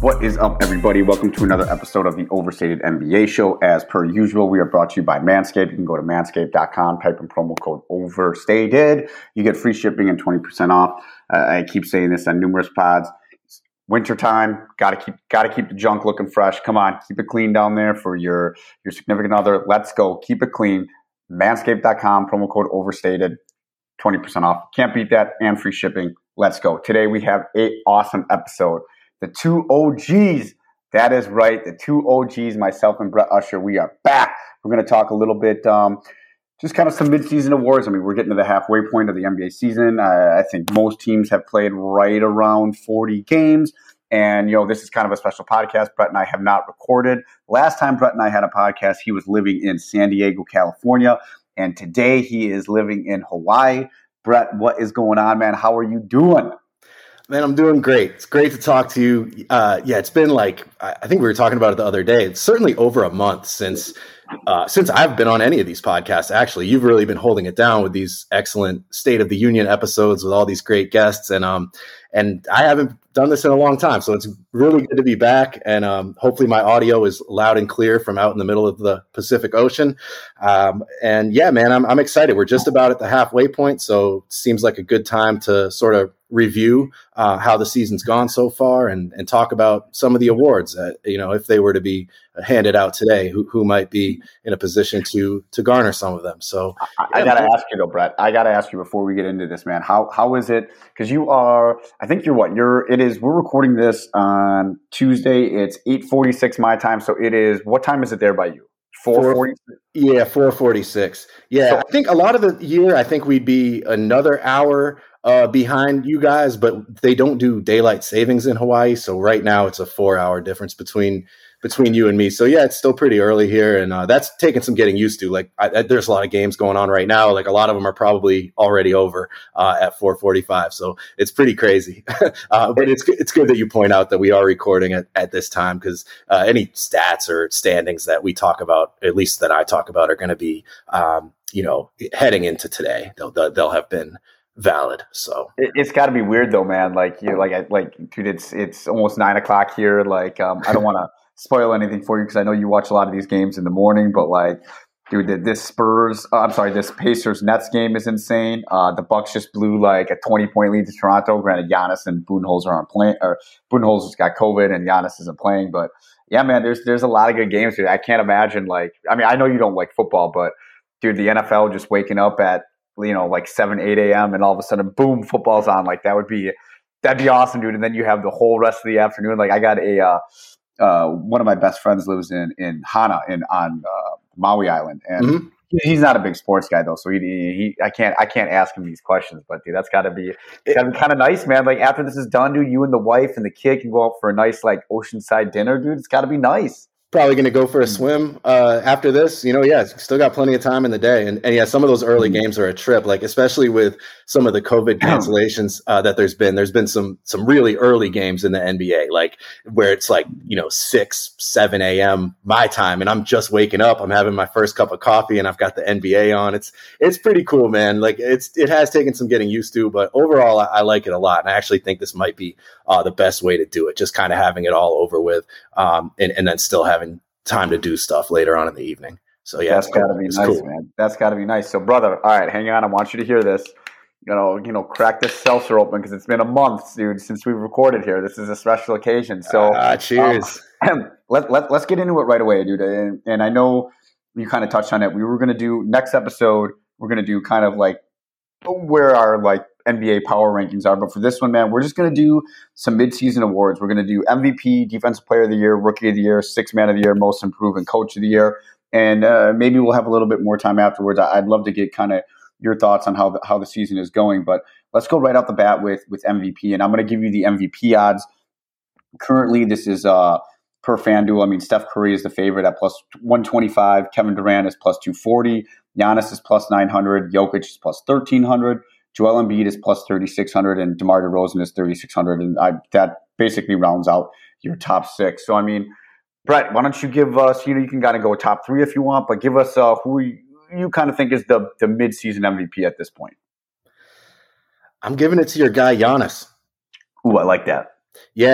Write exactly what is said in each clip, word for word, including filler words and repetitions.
What is up, everybody? Welcome to another episode of the Overstated N B A Show. As per usual, we are brought to you by Manscaped. You can go to manscaped dot com, type in promo code OVERSTATED. You get free shipping and twenty percent off. Uh, I keep saying this on numerous pods. Wintertime, gotta keep gotta keep the junk looking fresh. Come on, keep it clean down there for your, your significant other. Let's go. Keep it clean. manscaped dot com, promo code OVERSTATED, twenty percent off. Can't beat that, and free shipping. Let's go. Today we have an awesome episode. The two O Gs. That is right. The two O Gs, myself and Brett Usher, we are back. We're going to talk a little bit, um, just kind of some midseason awards. I mean, we're getting to the halfway point of the N B A season. Uh, I think most teams have played right around forty games. And, you know, this is kind of a special podcast. Brett and I have not recorded. Last time Brett and I had a podcast, he was living in San Diego, California. And today he is living in Hawaii. Brett, what is going on, man? How are you doing? Man, I'm doing great. It's great to talk to you. Uh, yeah, it's been like, I think we were talking about it the other day. It's certainly over a month since uh, since I've been on any of these podcasts. Actually, you've really been holding it down with these excellent State of the Union episodes with all these great guests. And um, and I haven't done this in a long time. So it's really good to be back. And um, hopefully my audio is loud and clear from out in the middle of the Pacific Ocean. Um, and yeah, man, I'm, I'm excited. We're just about at the halfway point. So it seems like a good time to sort of review uh, how the season's gone so far and, and talk about some of the awards that, you know, if they were to be handed out today, who, who might be in a position to to garner some of them. So I, I got to ask you though, Brett, I got to ask you before we get into this, man, how how is it? Because you are, I think you're what? You're, it is, we're recording this on Tuesday. It's eight forty-six my time. So it is, what time is it there by you? four forty? Yeah, four forty-six. Yeah, so, I think a lot of the year, I think we'd be another hour uh, behind you guys, but they don't do daylight savings in Hawaii. So right now it's a four hour difference between between you and me. So yeah, it's still pretty early here. And uh, that's taking some getting used to. Like I, I, there's a lot of games going on right now. Like a lot of them are probably already over uh, at four forty-five. So it's pretty crazy. uh, but it's it's good that you point out that we are recording at, at this time because uh, any stats or standings that we talk about, at least that I talk about, are going to be, um, you know, heading into today. They'll, they'll have been valid. So it, it's got to be weird though, man. Like you, like I, like dude, it's it's almost nine o'clock here. Like um, I don't want to spoil anything for you because I know you watch a lot of these games in the morning. But like, dude, this Spurs, uh, I'm sorry, this Pacers Nets game is insane. Uh, the Bucks just blew like a twenty point lead to Toronto. Granted, Giannis and Budenholzer aren't playing, or Budenholzer's got COVID and Giannis isn't playing. But yeah, man, there's there's a lot of good games here. I can't imagine like, I mean, I know you don't like football, but dude, the N F L just waking up at, you know, like seven, eight a.m. and all of a sudden, boom, football's on. Like that would be, that'd be awesome, dude. And then you have the whole rest of the afternoon. Like I got a, uh, uh, one of my best friends lives in, in Hana in, on uh, Maui Island. And mm-hmm. he's not a big sports guy though. So he, he, I can't, I can't ask him these questions, but dude, that's gotta be, it's gotta be kind of nice, man. Like after this is done, dude, you and the wife and the kid can go out for a nice, like oceanside dinner, dude. It's gotta be nice. Probably going to go for a swim uh, after this. You know, yeah, still got plenty of time in the day. And, and yeah, some of those early games are a trip, like especially with some of the COVID cancellations uh, that there's been. There's been some some really early games in the N B A, like where it's like, you know, six, seven a.m. my time. And I'm just waking up. I'm having my first cup of coffee and I've got the N B A on. It's it's pretty cool, man. Like it's it has taken some getting used to, but overall, I, I like it a lot. And I actually think this might be uh, the best way to do it, just kind of having it all over with um, and, and then still having time to do stuff later on in the evening. So yeah, that's gotta be nice, cool. man. That's gotta be nice. So brother, all right, hang on. I want you to hear this. You know, you know, crack this seltzer open because it's been a month, dude, since we recorded here. This is a special occasion. So uh, cheers. Um, let, let, let's get into it right away, dude. And, and I know you kind of touched on it. We were going to do next episode. We're going to do kind of like where our like N B A power rankings are. But for this one, man, we're just going to do some midseason awards. We're going to do M V P, Defensive Player of the Year, Rookie of the Year, Sixth Man of the Year, Most Improved, and Coach of the Year. And uh, maybe we'll have a little bit more time afterwards. I'd love to get kind of your thoughts on how the, how the season is going. But let's go right off the bat with, with M V P. And I'm going to give you the M V P odds. Currently, this is uh, per FanDuel. I mean, Steph Curry is the favorite at plus one twenty-five. Kevin Durant is plus two forty. Giannis is plus nine hundred. Jokic is plus thirteen hundred. Joel Embiid is plus thirty-six hundred, and DeMar DeRozan is thirty-six hundred, and I, that basically rounds out your top six. So, I mean, Brett, why don't you give us, you know, you can kind of go top three if you want, but give us uh, who you, you kind of think is the, the mid-season M V P at this point. I'm giving it to your guy, Giannis. Ooh, I like that. Yeah.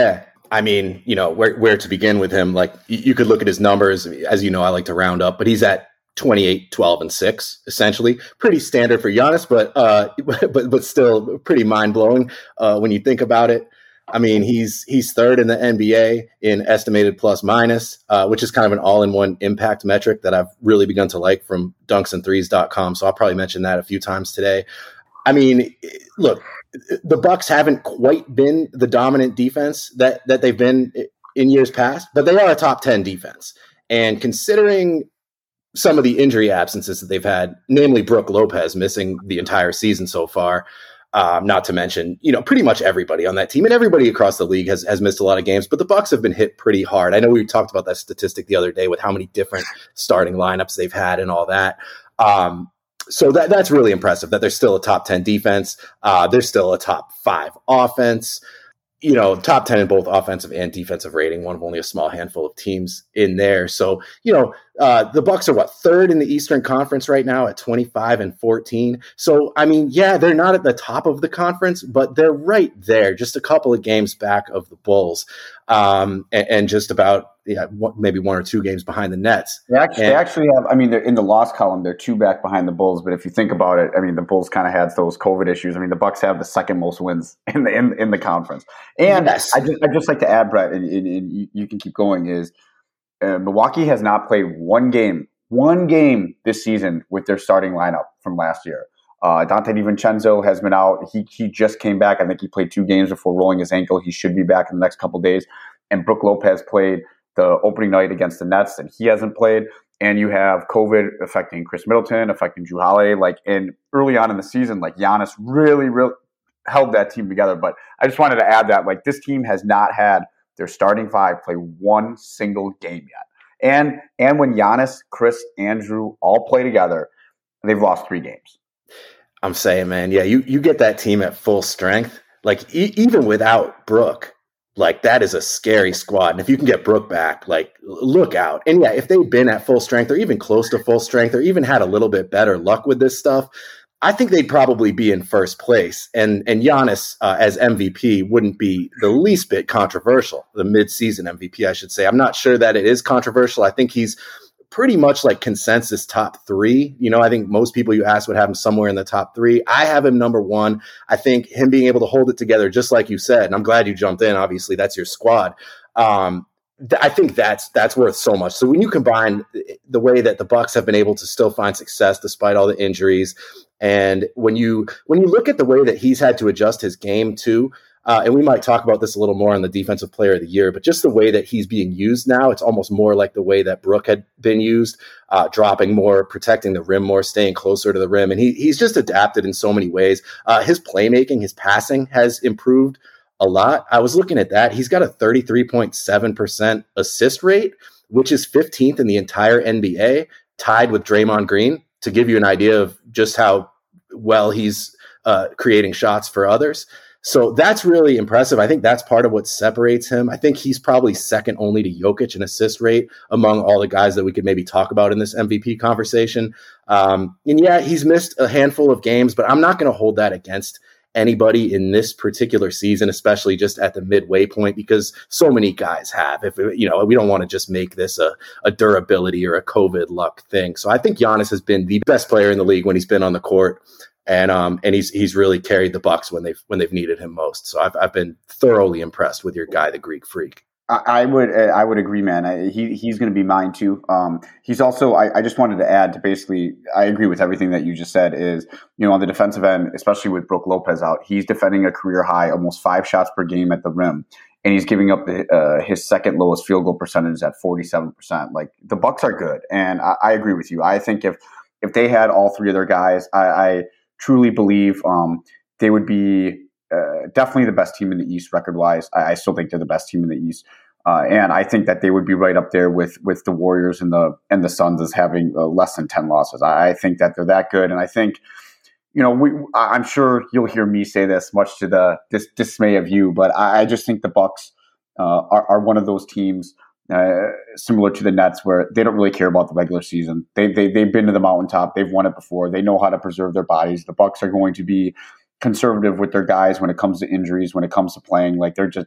I mean, you know, where where to begin with him? Like, you, you could look at his numbers. As you know, I like to round up, but he's at twenty-eight, twelve, and six, essentially. Pretty standard for Giannis, but uh, but but still pretty mind blowing uh, when you think about it. I mean, he's he's third in the N B A in estimated plus minus, uh, which is kind of an all-in-one impact metric that I've really begun to like from dunks and threes dot com. So I'll probably mention that a few times today. I mean, look, the Bucks haven't quite been the dominant defense that that they've been in years past, but they are a top ten defense. And considering some of the injury absences that they've had, namely Brook Lopez missing the entire season so far, um, not to mention, you know, pretty much everybody on that team and everybody across the league has, has missed a lot of games, but the Bucks have been hit pretty hard. I know we talked about that statistic the other day with how many different starting lineups they've had and all that. Um, so that that's really impressive that they're still a top ten defense. Uh, they're still a top five offense. You know, top ten in both offensive and defensive rating, one of only a small handful of teams in there. So, you know, uh, the Bucks are what, third in the Eastern Conference right now at twenty-five and fourteen. So, I mean, yeah, they're not at the top of the conference, but they're right there, just a couple of games back of the Bulls, um, and, and just about yeah, maybe one or two games behind the Nets. They actually, and, they actually have, I mean, they're in the loss column, they're two back behind the Bulls. But if you think about it, I mean, the Bulls kind of had those COVID issues. I mean, the Bucks have the second most wins in the in, in the conference. And yes. I just I just like to add, Brett, and, and, and you, you can keep going. Is uh, Milwaukee has not played one game, one game this season with their starting lineup from last year. Uh, Dante DiVincenzo has been out. He he just came back. I think he played two games before rolling his ankle. He should be back in the next couple of days. And Brook Lopez played the opening night against the Nets, and he hasn't played. And you have COVID affecting Chris Middleton, affecting Jrue Holiday. Like, in early on in the season, like Giannis really, really held that team together. But I just wanted to add that, like, this team has not had their starting five play one single game yet. And and when Giannis, Chris, and Jrue all play together, they've lost three games. I'm saying, man, yeah, you you get that team at full strength, like e- even without Brook. Like, that is a scary squad. And if you can get Brook back, like, look out. And yeah, if they've been at full strength or even close to full strength or even had a little bit better luck with this stuff, I think they'd probably be in first place. And and Giannis uh, as M V P wouldn't be the least bit controversial, the midseason M V P, I should say. I'm not sure that it is controversial. I think he's pretty much like consensus top three. You know, I think most people you ask would have him somewhere in the top three. I have him number one. I think him being able to hold it together, just like you said, and I'm glad you jumped in. Obviously, that's your squad. Um, th- I think that's that's worth so much. So when you combine the way that the Bucks have been able to still find success despite all the injuries, and when you when you look at the way that he's had to adjust his game too, Uh, and we might talk about this a little more on the Defensive Player of the Year, but just the way that he's being used now, it's almost more like the way that Brook had been used, uh, dropping more, protecting the rim more, staying closer to the rim. And he he's just adapted in so many ways. Uh, his playmaking, his passing has improved a lot. I was looking at that. He's got a thirty-three point seven percent assist rate, which is fifteenth in the entire N B A, tied with Draymond Green, to give you an idea of just how well he's uh, creating shots for others. So that's really impressive. I think that's part of what separates him. I think he's probably second only to Jokic in assist rate among all the guys that we could maybe talk about in this M V P conversation. Um, and yeah, he's missed a handful of games, but I'm not going to hold that against anybody in this particular season, especially just at the midway point, because so many guys have. If you know, we don't want to just make this a, a durability or a COVID luck thing. So I think Giannis has been the best player in the league when he's been on the court. And um and he's he's really carried the Bucks when they've when they've needed him most. So I've I've been thoroughly impressed with your guy, the Greek Freak. I, I would I would agree, man. I, he he's going to be mine too. Um, he's also. I, I just wanted to add to basically. I agree with everything that you just said. Is you know on the defensive end, especially with Brook Lopez out, he's defending a career high, almost five shots per game at the rim, and he's giving up the, uh, his second lowest field goal percentage at forty-seven percent. Like, the Bucks are good, and I, I agree with you. I think if if they had all three of their guys, I. I truly believe um, they would be uh, definitely the best team in the East record-wise. I, I still think they're the best team in the East, uh, and I think that they would be right up there with with the Warriors and the and the Suns as having uh, less than ten losses. I, I think that they're that good, and I think you know we. I'm sure you'll hear me say this, much to the dis- dismay of you, but I, I just think the Bucks uh, are, are one of those teams. Uh, similar to the Nets, where they don't really care about the regular season. They, they, they've been to the mountaintop. They've won it before. They know how to preserve their bodies. The Bucks are going to be conservative with their guys when it comes to injuries, when it comes to playing. Like, they're just, that's,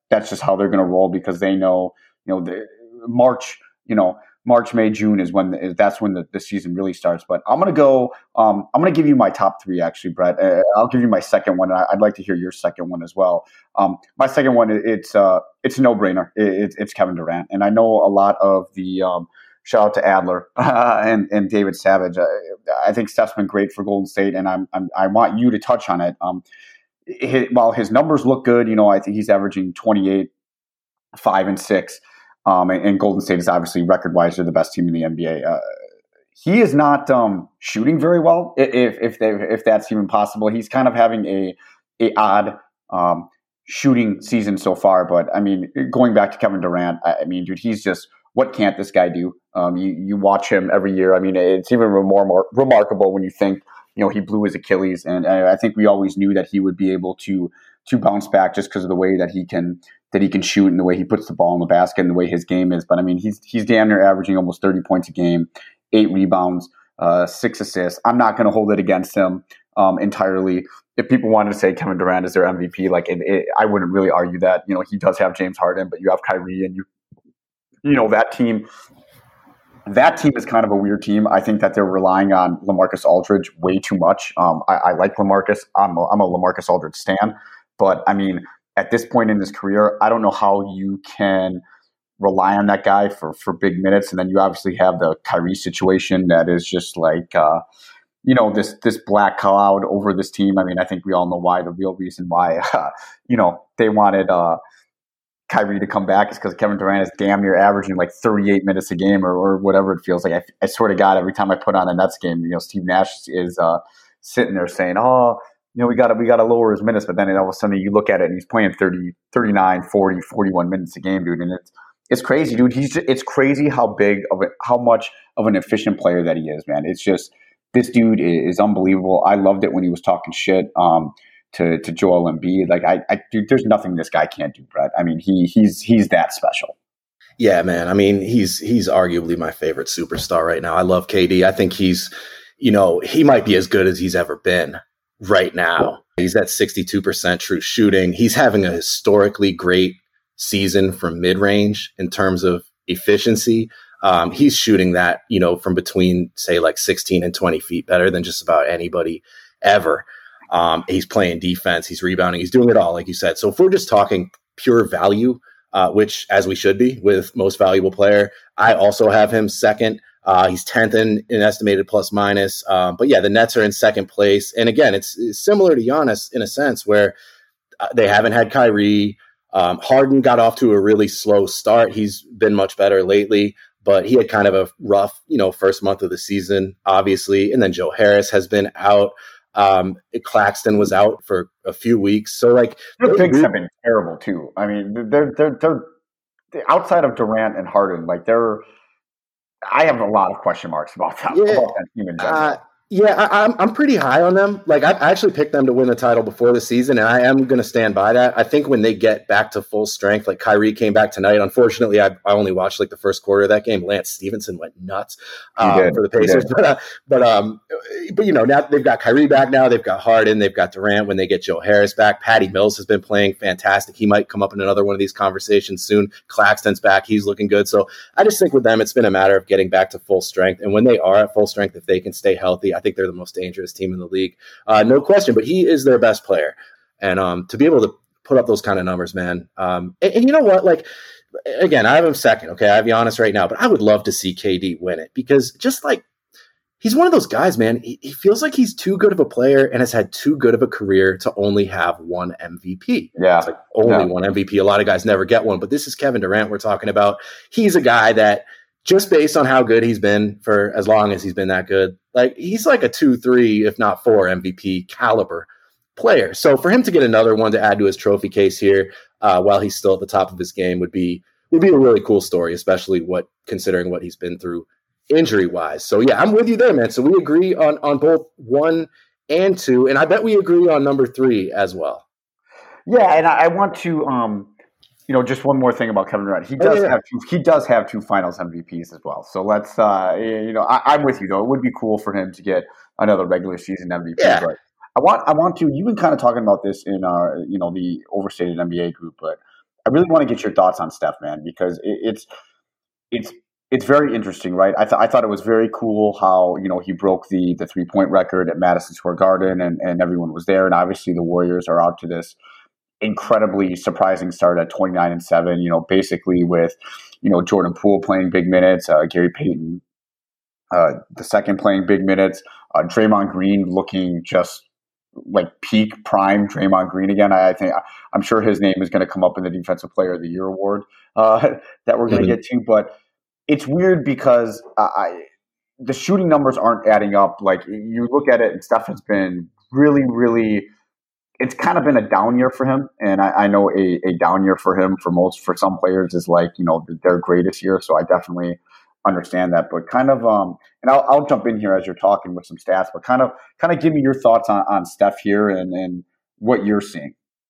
that's just how they're going to roll because they know, you know, the March, you know, March, May, June is when the, that's when the, the season really starts. But I'm going to go. Um, I'm going to give you my top three, actually, Brett. Uh, I'll give you my second one. I'd like to hear your second one as well. Um, my second one, it's uh, it's a no brainer. It, it's Kevin Durant, and I know a lot of the. Um, shout out to Adler uh, and and David Savage. Uh, I think Steph's been great for Golden State, and I'm, I'm I want you to touch on it. Um, his, while his numbers look good, you know, I think he's averaging twenty-eight, five, and six. Um, and, and Golden State is obviously record-wise they're the best team in the N B A. Uh, he is not um, shooting very well, if if they, if that's even possible. He's kind of having a a odd um, shooting season so far. But I mean, going back to Kevin Durant, I, I mean, dude, he's just what can't this guy do? Um, you you watch him every year. I mean, it's even more, more remarkable when you think you know he blew his Achilles, and I think we always knew that he would be able to to bounce back just because of the way that he can. that he can shoot and the way he puts the ball in the basket and the way his game is. But I mean, he's he's damn near averaging almost thirty points a game, eight rebounds, uh, six assists. I'm not going to hold it against him um, entirely. If people wanted to say Kevin Durant is their M V P, like it, it, I wouldn't really argue that. You know, he does have James Harden, but you have Kyrie, and you, you know, that team. That team is kind of a weird team. I think that they're relying on LaMarcus Aldridge way too much. Um, I, I like LaMarcus. I'm a, I'm a LaMarcus Aldridge stan, but I mean. At this point in his career, I don't know how you can rely on that guy for, for big minutes. And then you obviously have the Kyrie situation that is just like, uh, you know, this this black cloud over this team. I mean, I think we all know why. The real reason why, uh, you know, they wanted uh, Kyrie to come back is because Kevin Durant is damn near averaging like thirty-eight minutes a game or, or whatever it feels like. I, I swear to God, every time I put on a Nets game, you know, Steve Nash is uh, sitting there saying, oh, you know, we got to we got to lower his minutes, but then all of a sudden you look at it and he's playing thirty, thirty-nine, forty, forty-one minutes a game, dude, and it's it's crazy, dude. He's just, it's crazy how big of a, how much of an efficient player that he is, man. It's just this dude is, is unbelievable. I loved it when he was talking shit um, to to Joel Embiid. Like I, I, dude, there's nothing this guy can't do, Brett. I mean, he he's he's that special. Yeah, man. I mean, he's he's arguably my favorite superstar right now. I love K D. I think he's, you know, he might be as good as he's ever been. Right now, he's at sixty-two percent true shooting. He's having a historically great season from mid-range in terms of efficiency. Um, he's shooting that, you know, from between, say, like sixteen and twenty feet better than just about anybody ever. Um, he's playing defense. He's rebounding. He's doing it all, like you said. So if we're just talking pure value, uh, which, as we should be with most valuable player, I also have him second. Uh, he's tenth in, in estimated plus minus. Um, but yeah, the Nets are in second place. And again, it's, it's similar to Giannis in a sense where uh, they haven't had Kyrie. Um, Harden got off to a really slow start. He's been much better lately, but he had kind of a rough, you know, first month of the season, obviously. And then Joe Harris has been out. Um, Claxton was out for a few weeks. So like the Bigs have been terrible too. I mean, they're, they're, they're, they're outside of Durant and Harden, like they're, I have a lot of question marks about that, yeah. about that team in general. Uh, yeah, I, I'm I'm pretty high on them. Like I, I actually picked them to win the title before the season, and I am going to stand by that. I think when they get back to full strength, like Kyrie came back tonight. Unfortunately, I, I only watched like the first quarter of that game. Lance Stevenson went nuts um, for the Pacers, but uh, but um, but you know now they've got Kyrie back now. They've got Harden. They've got Durant. When they get Joe Harris back, Patty Mills has been playing fantastic. He might come up in another one of these conversations soon. Claxton's back. He's looking good. So I just think with them, it's been a matter of getting back to full strength. And when they are at full strength, if they can stay healthy, I think they're the most dangerous team in the league. Uh, no question, but he is their best player. And um, to be able to put up those kind of numbers, man. Um, and, and you know what? Like, again, I have him second. Okay. I have Giannis right now, but I would love to see K D win it because just like, he's one of those guys, man. He, he feels like he's too good of a player and has had too good of a career to only have one M V P. Yeah. It's like only yeah. one M V P. A lot of guys never get one, but this is Kevin Durant we're talking about. He's a guy that just based on how good he's been for as long as he's been that good, like he's like a two, three, if not four M V P caliber player. So for him to get another one to add to his trophy case here uh, while he's still at the top of his game would be would be a really cool story, especially what considering what he's been through injury wise. So yeah, I'm with you there, man. So we agree on on both one and two, and I bet we agree on number three as well. Yeah, and I, I want to. Um... You know, just one more thing about Kevin Durant. He does oh, yeah. have two. He does have two Finals M V Ps as well. So let's, uh, you know, I, I'm with you though. It would be cool for him to get another regular season M V P. Yeah. But I want, I want to. You've been kind of talking about this in our, you know, the overstated N B A group, but I really want to get your thoughts on Steph, man, because it, it's it's it's very interesting, right? I thought I thought it was very cool how you know he broke the the three point record at Madison Square Garden, and and everyone was there, and obviously the Warriors are out to this incredibly surprising start at twenty-nine and seven. You know, basically with you know Jordan Poole playing big minutes, uh, Gary Payton uh, the second playing big minutes, uh, Draymond Green looking just like peak prime Draymond Green again. I, I think I'm sure his name is going to come up in the Defensive Player of the Year award uh, that we're going to mm-hmm. get to. But it's weird because uh, I, the shooting numbers aren't adding up. Like you look at it, and Steph has been really, really. It's kind of been a down year for him, and I, I know a, a down year for him for most for some players is like you know their greatest year. So I definitely understand that, but kind of um, and I'll, I'll jump in here as you're talking with some stats, but kind of kind of give me your thoughts on, on Steph here and, and what you're seeing.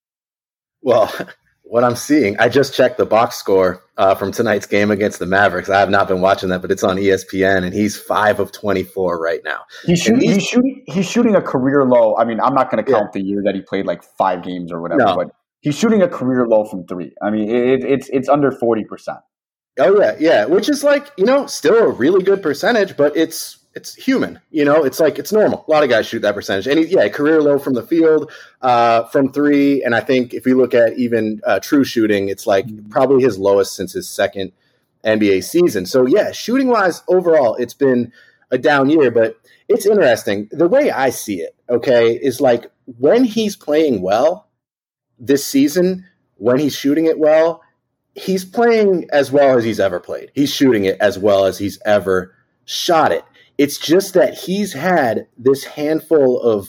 Well, what I'm seeing, I just checked the box score uh, from tonight's game against the Mavericks. I have not been watching that, but it's on E S P N, and he's five of twenty-four right now. He's shooting. He's, he's shooting. He's shooting a career low. I mean, I'm not going to count yeah. the year that he played like five games or whatever, no. but he's shooting a career low from three. I mean, it, it's it's under forty percent. Oh yeah, yeah, which is like, you know, still a really good percentage, but it's it's human, you know, it's like it's normal. A lot of guys shoot that percentage. And he, yeah, career low from the field, uh, from three. And I think if you look at even uh, true shooting, it's like probably his lowest since his second N B A season. So yeah, shooting wise overall, it's been a down year, but it's interesting. The way I see it, okay, is like when he's playing well this season, when he's shooting it well, he's playing as well as he's ever played. He's shooting it as well as he's ever shot it. It's just that he's had this handful of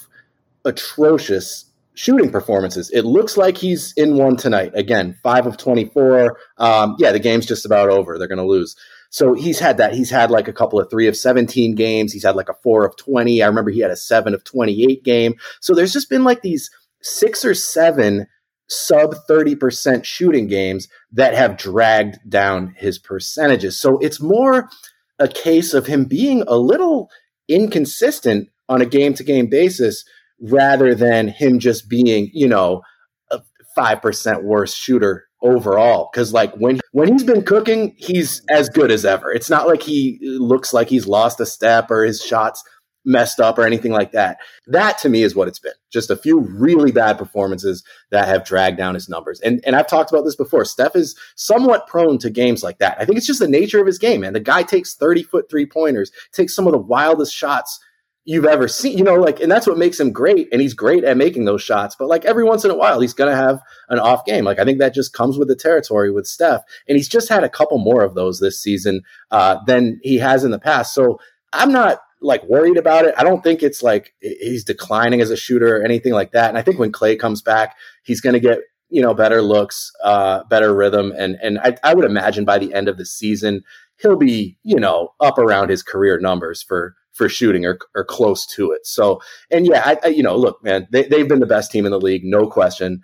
atrocious shooting performances. It looks like he's in one tonight. Again, five of twenty-four. Um, yeah, the game's just about over. They're going to lose. So he's had that. He's had like a couple of three of seventeen games. He's had like a four of twenty. I remember he had a seven of twenty-eight game. So there's just been like these six or seven sub thirty percent shooting games that have dragged down his percentages. So it's more a case of him being a little inconsistent on a game-to-game basis rather than him just being, you know, a five percent worse shooter overall. Because like when when he's been cooking, he's as good as ever. It's not like he looks like he's lost a step or his shots messed up or anything like that. That to me is what it's been. Just a few really bad performances that have dragged down his numbers. And and I've talked about this before. Steph is somewhat prone to games like that. I think it's just the nature of his game, man. The guy takes thirty-foot three-pointers, takes some of the wildest shots you've ever seen, you know, like, and that's what makes him great. And he's great at making those shots. But like every once in a while, he's going to have an off game. Like I think that just comes with the territory with Steph. And he's just had a couple more of those this season uh, than he has in the past. So I'm not like worried about it. I don't think it's like he's declining as a shooter or anything like that. And I think when Clay comes back, he's going to get, you know, better looks, uh, better rhythm. And, and I, I would imagine by the end of the season, he'll be, you know, up around his career numbers for, for shooting or, or close to it. So, and yeah, I, I you know, look, man, they, they've been the best team in the league, no question.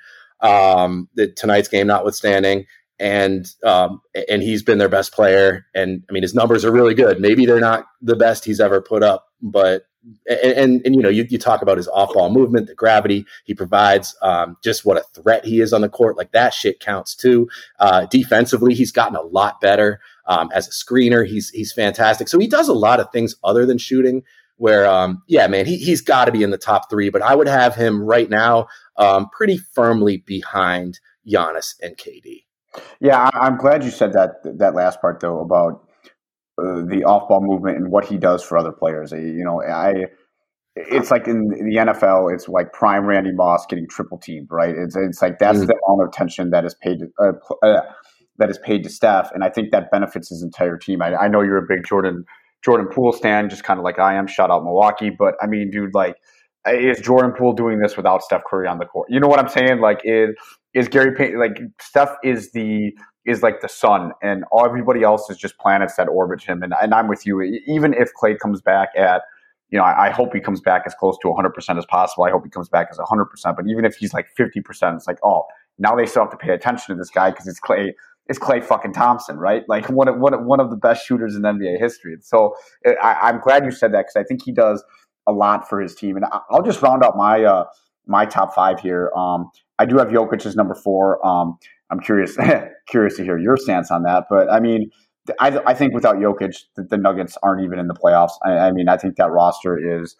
Um, the, tonight's game notwithstanding. And um, and he's been their best player. And I mean, his numbers are really good. Maybe they're not the best he's ever put up, but and and, and you know, you, you talk about his off-ball movement, the gravity he provides, um, just what a threat he is on the court. Like that shit counts too. Uh, defensively, he's gotten a lot better um, as a screener. He's he's fantastic. So he does a lot of things other than shooting. Where um, yeah, man, he he's got to be in the top three. But I would have him right now um, pretty firmly behind Giannis and K D. Yeah, I'm glad you said that that last part though about uh, the off-ball movement and what he does for other players. You know, I it's like in the N F L, it's like prime Randy Moss getting triple teamed, right? It's it's like that's mm-hmm. the amount of attention that is paid to, uh, uh, that is paid to Steph, and I think that benefits his entire team. I, I know you're a big Jordan Jordan Poole stan, just kind of like I am. Shout out Milwaukee, but I mean, dude, like, is Jordan Poole doing this without Steph Curry on the court? You know what I'm saying? Like, is Is Gary Payton like Steph is the is like the sun, and all everybody else is just planets that orbit him. And, and I'm with you. Even if Clay comes back at, you know, I, I hope he comes back as close to one hundred percent as possible. I hope he comes back as one hundred percent. But even if he's like fifty percent, it's like, oh, now they still have to pay attention to this guy because it's Clay. It's Clay fucking Thompson, right? Like one of one of, one of the best shooters in N B A history. So I, I'm glad you said that because I think he does a lot for his team. And I'll just round out my uh, my top five here. Um, I do have Jokic as number four. Um, I'm curious curious to hear your stance on that. But I mean, I, I think without Jokic, the, the Nuggets aren't even in the playoffs. I, I mean, I think that roster is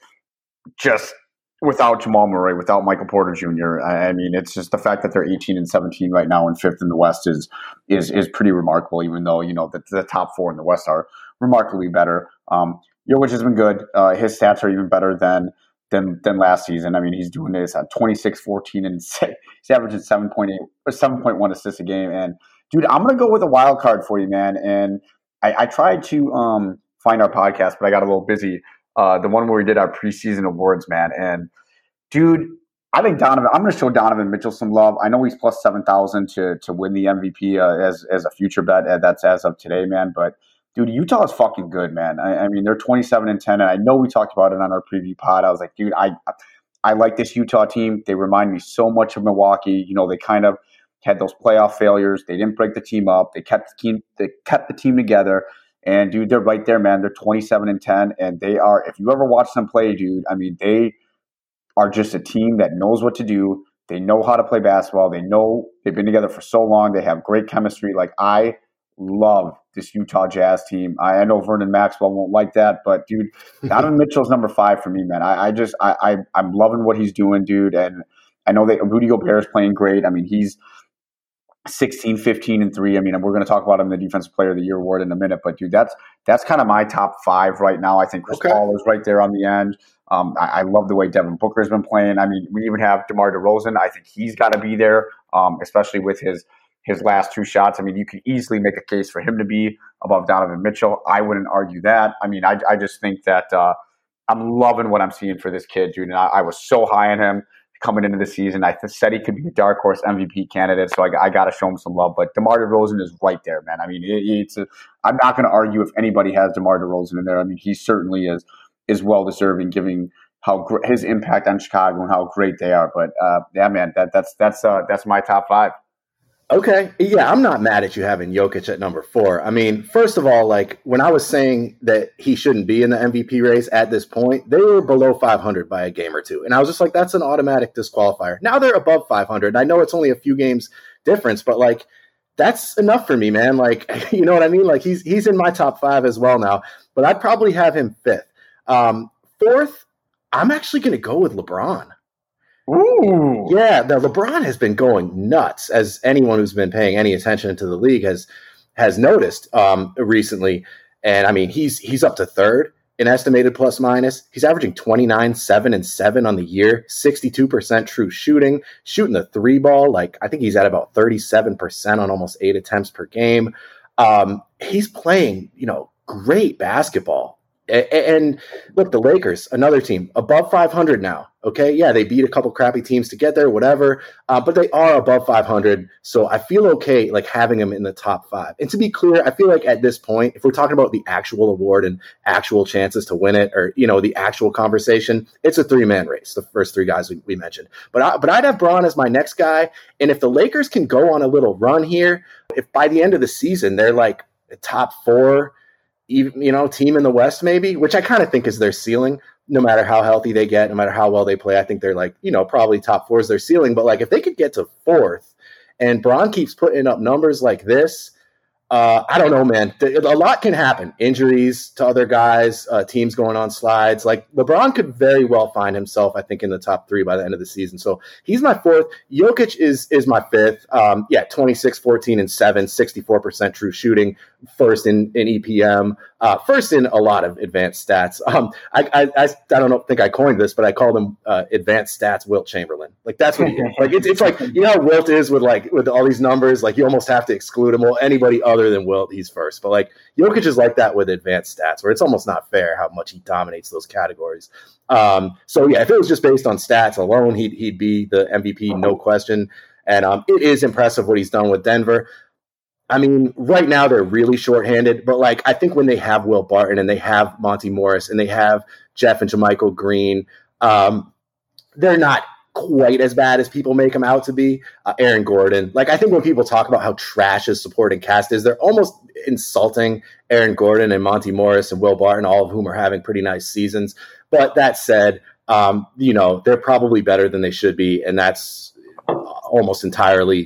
just without Jamal Murray, without Michael Porter Junior I, I mean, it's just the fact that they're eighteen and seventeen right now and fifth in the West is is is pretty remarkable. Even though you know the, the top four in the West are remarkably better. Um, Jokic has been good. Uh, his stats are even better than. Than, than last season. I mean, he's doing this at twenty-six, fourteen, and six. He's averaging seven point eight or seven point one assists a game. And dude, I'm gonna go with a wild card for you, man. And I, I tried to um, find our podcast, but I got a little busy. Uh, the one where we did our preseason awards, man. And dude, I think Donovan. I'm gonna show Donovan Mitchell some love. I know he's plus seven thousand to to win the M V P uh, as as a future bet. Uh, that's as of today, man. But dude, Utah is fucking good, man. I, I mean, they're twenty-seven and ten, and I know we talked about it on our preview pod. I was like, dude, I I like this Utah team. They remind me so much of Milwaukee. You know, they kind of had those playoff failures. They didn't break the team up. They kept the team. They kept the team together. And dude, they're right there, man. They're twenty-seven and ten, and they are. If you ever watch them play, dude, I mean, they are just a team that knows what to do. They know how to play basketball. They know they've been together for so long. They have great chemistry. Like I love this Utah Jazz team. I, I know Vernon Maxwell won't like that, but dude, Donovan Mitchell's number five for me, man. I, I just I, I I'm loving what he's doing, dude. And I know that Rudy Gobert is playing great. I mean, he's sixteen, fifteen, and three. I mean, we're going to talk about him in the Defensive Player of the Year award in a minute, but dude, that's that's kind of my top five right now. I think Chris okay. Paul is right there on the end. Um, I, I love the way Devin Booker's been playing. I mean, we even have DeMar DeRozan. I think he's got to be there, um, especially with his his last two shots. I mean, you can easily make a case for him to be above Donovan Mitchell. I wouldn't argue that. I mean, I, I just think that uh, I'm loving what I'm seeing for this kid, dude. And I, I was so high on him coming into the season. I said he could be a dark horse M V P candidate, so I, I got to show him some love. But DeMar DeRozan is right there, man. I mean, it, it's a, I'm not going to argue if anybody has DeMar DeRozan in there. I mean, he certainly is is well deserving, given how gr- his impact on Chicago and how great they are. But uh, yeah, man, that that's that's uh, that's my top five. Okay. Yeah, I'm not mad at you having Jokic at number four. I mean, first of all, like when I was saying that he shouldn't be in the M V P race at this point, they were below five hundred by a game or two. And I was just like, that's an automatic disqualifier. Now they're above five hundred. I know it's only a few games difference, but like that's enough for me, man. Like, you know what I mean? Like he's he's in my top five as well now, but I'd probably have him fifth. Um, fourth, I'm actually going to go with LeBron. Ooh. Yeah, the LeBron has been going nuts, as anyone who's been paying any attention to the league has has noticed um, recently. And I mean, he's he's up to third in estimated plus minus. He's averaging twenty-nine, seven, and seven on the year, sixty-two percent true shooting, shooting the three ball. Like I think he's at about thirty-seven percent on almost eight attempts per game. Um, he's playing, you know, great basketball. And look, the Lakers, another team above five hundred now. Okay. Yeah. They beat a couple crappy teams to get there, whatever. Uh, but they are above five hundred. So I feel okay, like having them in the top five. And to be clear, I feel like at this point, if we're talking about the actual award and actual chances to win it, or, you know, the actual conversation, it's a three man race. The first three guys we, we mentioned, but I, but I'd have Bron as my next guy. And if the Lakers can go on a little run here, if by the end of the season, they're like the top four, even, you know, team in the West, maybe, which I kind of think is their ceiling, no matter how healthy they get, no matter how well they play. I think they're like, you know, probably top four is their ceiling. But like if they could get to fourth and Bron keeps putting up numbers like this, uh, I don't know, man. A lot can happen. Injuries to other guys, uh, teams going on slides. Like LeBron could very well find himself, I think, in the top three by the end of the season. So he's my fourth. Jokic is is my fifth. Um, yeah, twenty-six, fourteen, and seven, sixty-four percent true shooting. First in, in E P M. Uh, first in a lot of advanced stats. Um, I, I I I don't think I coined this, but I call them uh, advanced stats Wilt Chamberlain. Like that's what he is. Like it's it's like, you know how Wilt is with like with all these numbers. Like you almost have to exclude him. Well, anybody other than Wilt, he's first. But like Jokic is like that with advanced stats, where it's almost not fair how much he dominates those categories. Um, so yeah, if it was just based on stats alone, he'd he'd be the M V P, no question. And um, it is impressive what he's done with Denver. I mean, right now they're really shorthanded, but like I think when they have Will Barton and they have Monty Morris and they have Jeff and JaMychal Green, um, they're not quite as bad as people make them out to be. Uh, Aaron Gordon, like I think when people talk about how trash his supporting cast is, they're almost insulting Aaron Gordon and Monty Morris and Will Barton, all of whom are having pretty nice seasons. But that said, um, you know, they're probably better than they should be, and that's almost entirely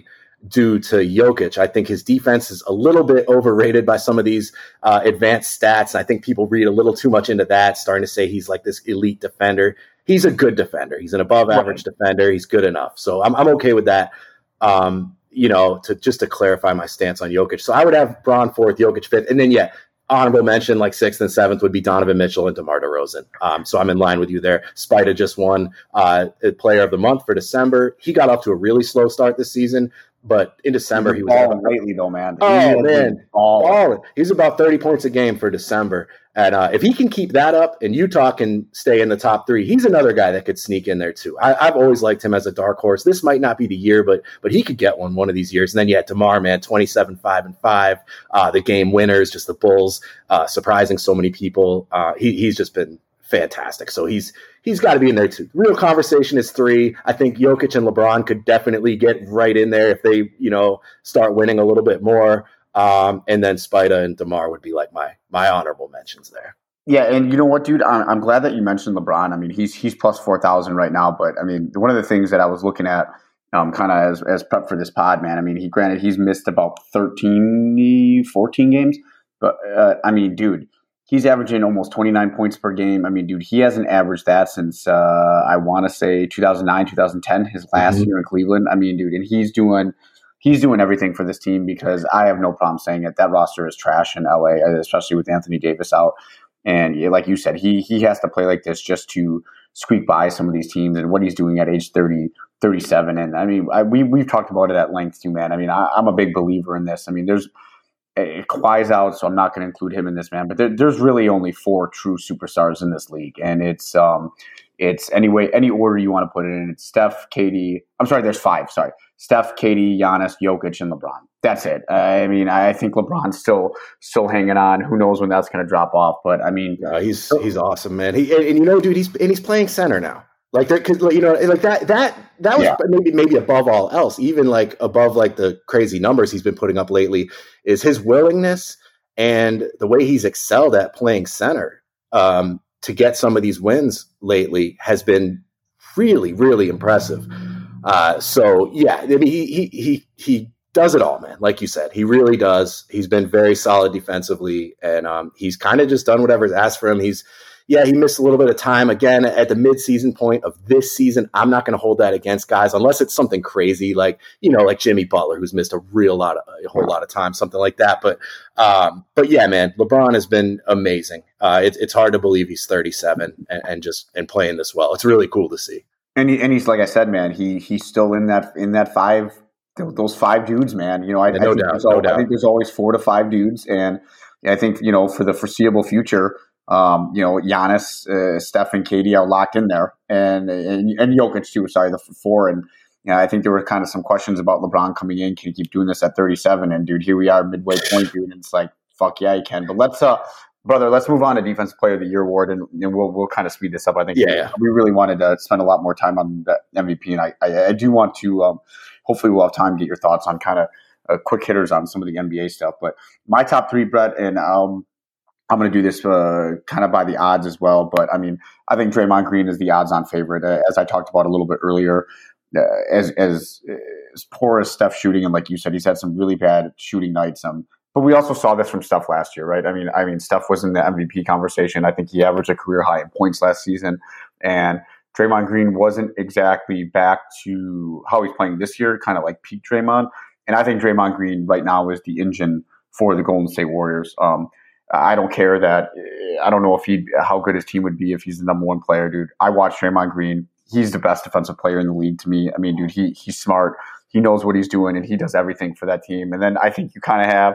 due to Jokic. I think his defense is a little bit overrated by some of these uh, advanced stats. I think people read a little too much into that, starting to say he's like this elite defender. He's a good defender. He's an above average right. defender. He's good enough. So I'm I'm okay with that. Um, you know, to just to clarify my stance on Jokic. So I would have Bron fourth, Jokic fifth, and then yeah, honorable mention like sixth and seventh would be Donovan Mitchell and DeMar DeRozan. Um, so I'm in line with you there. Spida just won uh, Player of the Month for December. He got off to a really slow start this season, but in December he was balling lately though, man. Oh man, balling. He's about thirty points a game for December. And uh, if he can keep that up and Utah can stay in the top three, he's another guy that could sneak in there too. I, I've always liked him as a dark horse. This might not be the year, but but he could get one one of these years. And then you had DeMar, man, twenty-seven, five, and five. Uh, the game winners, just the Bulls, uh, surprising so many people. Uh, he, he's just been fantastic. So he's he's got to be in there too. Real conversation is three. I think Jokic and LeBron could definitely get right in there if they, you know, start winning a little bit more. Um, and then Spida and DeMar would be like my my honorable mentions there. Yeah, and you know what, dude? I'm, I'm glad that you mentioned LeBron. I mean, he's he's plus four thousand right now. But I mean, one of the things that I was looking at, um, kind of as as prep for this pod, man. I mean, he granted he's missed about thirteen, fourteen games, but uh, I mean, dude, he's averaging almost twenty-nine points per game. I mean, dude, he hasn't averaged that since uh, I want to say two thousand nine, two thousand ten, his last mm-hmm. year in Cleveland. I mean, dude, and he's doing. He's doing everything for this team because I have no problem saying it. That roster is trash in L A, especially with Anthony Davis out. And like you said, he he has to play like this just to squeak by some of these teams and what he's doing at age thirty, thirty-seven. And I mean, I, we, we've talked about it at length too, man. I mean, I, I'm a big believer in this. I mean, there's uh, Kawhi's out, so I'm not going to include him in this, man. But there, there's really only four true superstars in this league. And it's um, it's anyway, any order you want to put it in. It's Steph, K D. I'm sorry, there's five. Sorry. Steph, K D, Giannis, Jokic, and LeBron. That's it. Uh, I mean, I think LeBron's still still hanging on. Who knows when that's going to drop off? But I mean, yeah, he's he's awesome, man. He and, and you know, dude, he's and he's playing center now. Like that, because you know, like that that that was yeah. maybe maybe above all else, even like above like the crazy numbers he's been putting up lately, is his willingness and the way he's excelled at playing center um, to get some of these wins lately has been really really impressive. Uh, so yeah, I mean, he, he, he, he does it all, man. Like you said, he really does. He's been very solid defensively and, um, he's kind of just done whatever's asked for him. He's, yeah, he missed a little bit of time again at the mid-season point of this season. I'm not going to hold that against guys unless it's something crazy, like, you know, like Jimmy Butler, who's missed a real lot of, a whole lot of time, something like that. But, um, but yeah, man, LeBron has been amazing. Uh, it, it's hard to believe he's thirty-seven and, and just, and playing this well. It's really cool to see. And he, and he's like I said, man. He he's still in that in that five those five dudes, man. You know, I, yeah, no I, think doubt, there's no always, doubt. I think there's always four to five dudes, and I think you know for the foreseeable future, um, you know, Giannis, uh, Steph, and K D are locked in there, and and, and Jokic too. Sorry, the four. And you know, I think there were kind of some questions about LeBron coming in. Can he keep doing this at thirty-seven? And dude, here we are midway point, dude. And it's like, fuck yeah, he can. But let's uh. Brother, let's move on to Defensive Player of the Year award, and, and we'll we'll kind of speed this up. I think yeah, we, yeah. we really wanted to spend a lot more time on the M V P, and I, I, I do want to. Um, hopefully, we'll have time to get your thoughts on kind of uh, quick hitters on some of the N B A stuff. But my top three, Brett, and um, I'm going to do this uh, kind of by the odds as well. But I mean, I think Draymond Green is the odds-on favorite, uh, as I talked about a little bit earlier. Uh, as as as poor as Steph shooting, and like you said, he's had some really bad shooting nights. Um. But we also saw this from Steph last year, right? I mean, I mean, Steph was in the M V P conversation. I think he averaged a career high in points last season, and Draymond Green wasn't exactly back to how he's playing this year, kind of like peak Draymond. And I think Draymond Green right now is the engine for the Golden State Warriors. Um, I don't care that I don't know if he how good his team would be if he's the number one player, dude. I watch Draymond Green. He's the best defensive player in the league to me. I mean, dude, he he's smart. He knows what he's doing, and he does everything for that team. And then I think you kind of have.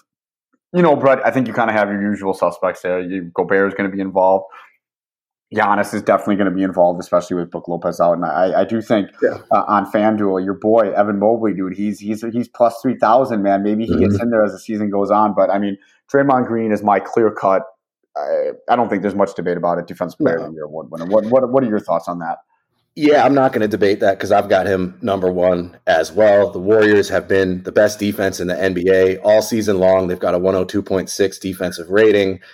You know, Brett, I think you kind of have your usual suspects there. You, Gobert is going to be involved. Giannis is definitely going to be involved, especially with Brook Lopez out. And I, I do think yeah. uh, on FanDuel, your boy, Evan Mobley, dude, he's he's he's plus three thousand, man. Maybe he mm-hmm. gets in there as the season goes on. But, I mean, Draymond Green is my clear-cut. I, I don't think there's much debate about it. Defensive Player no. of the Year award winner. What, what, what are your thoughts on that? Yeah, I'm not going to debate that because I've got him number one as well. The Warriors have been the best defense in the N B A all season long. They've got a one oh two point six defensive rating.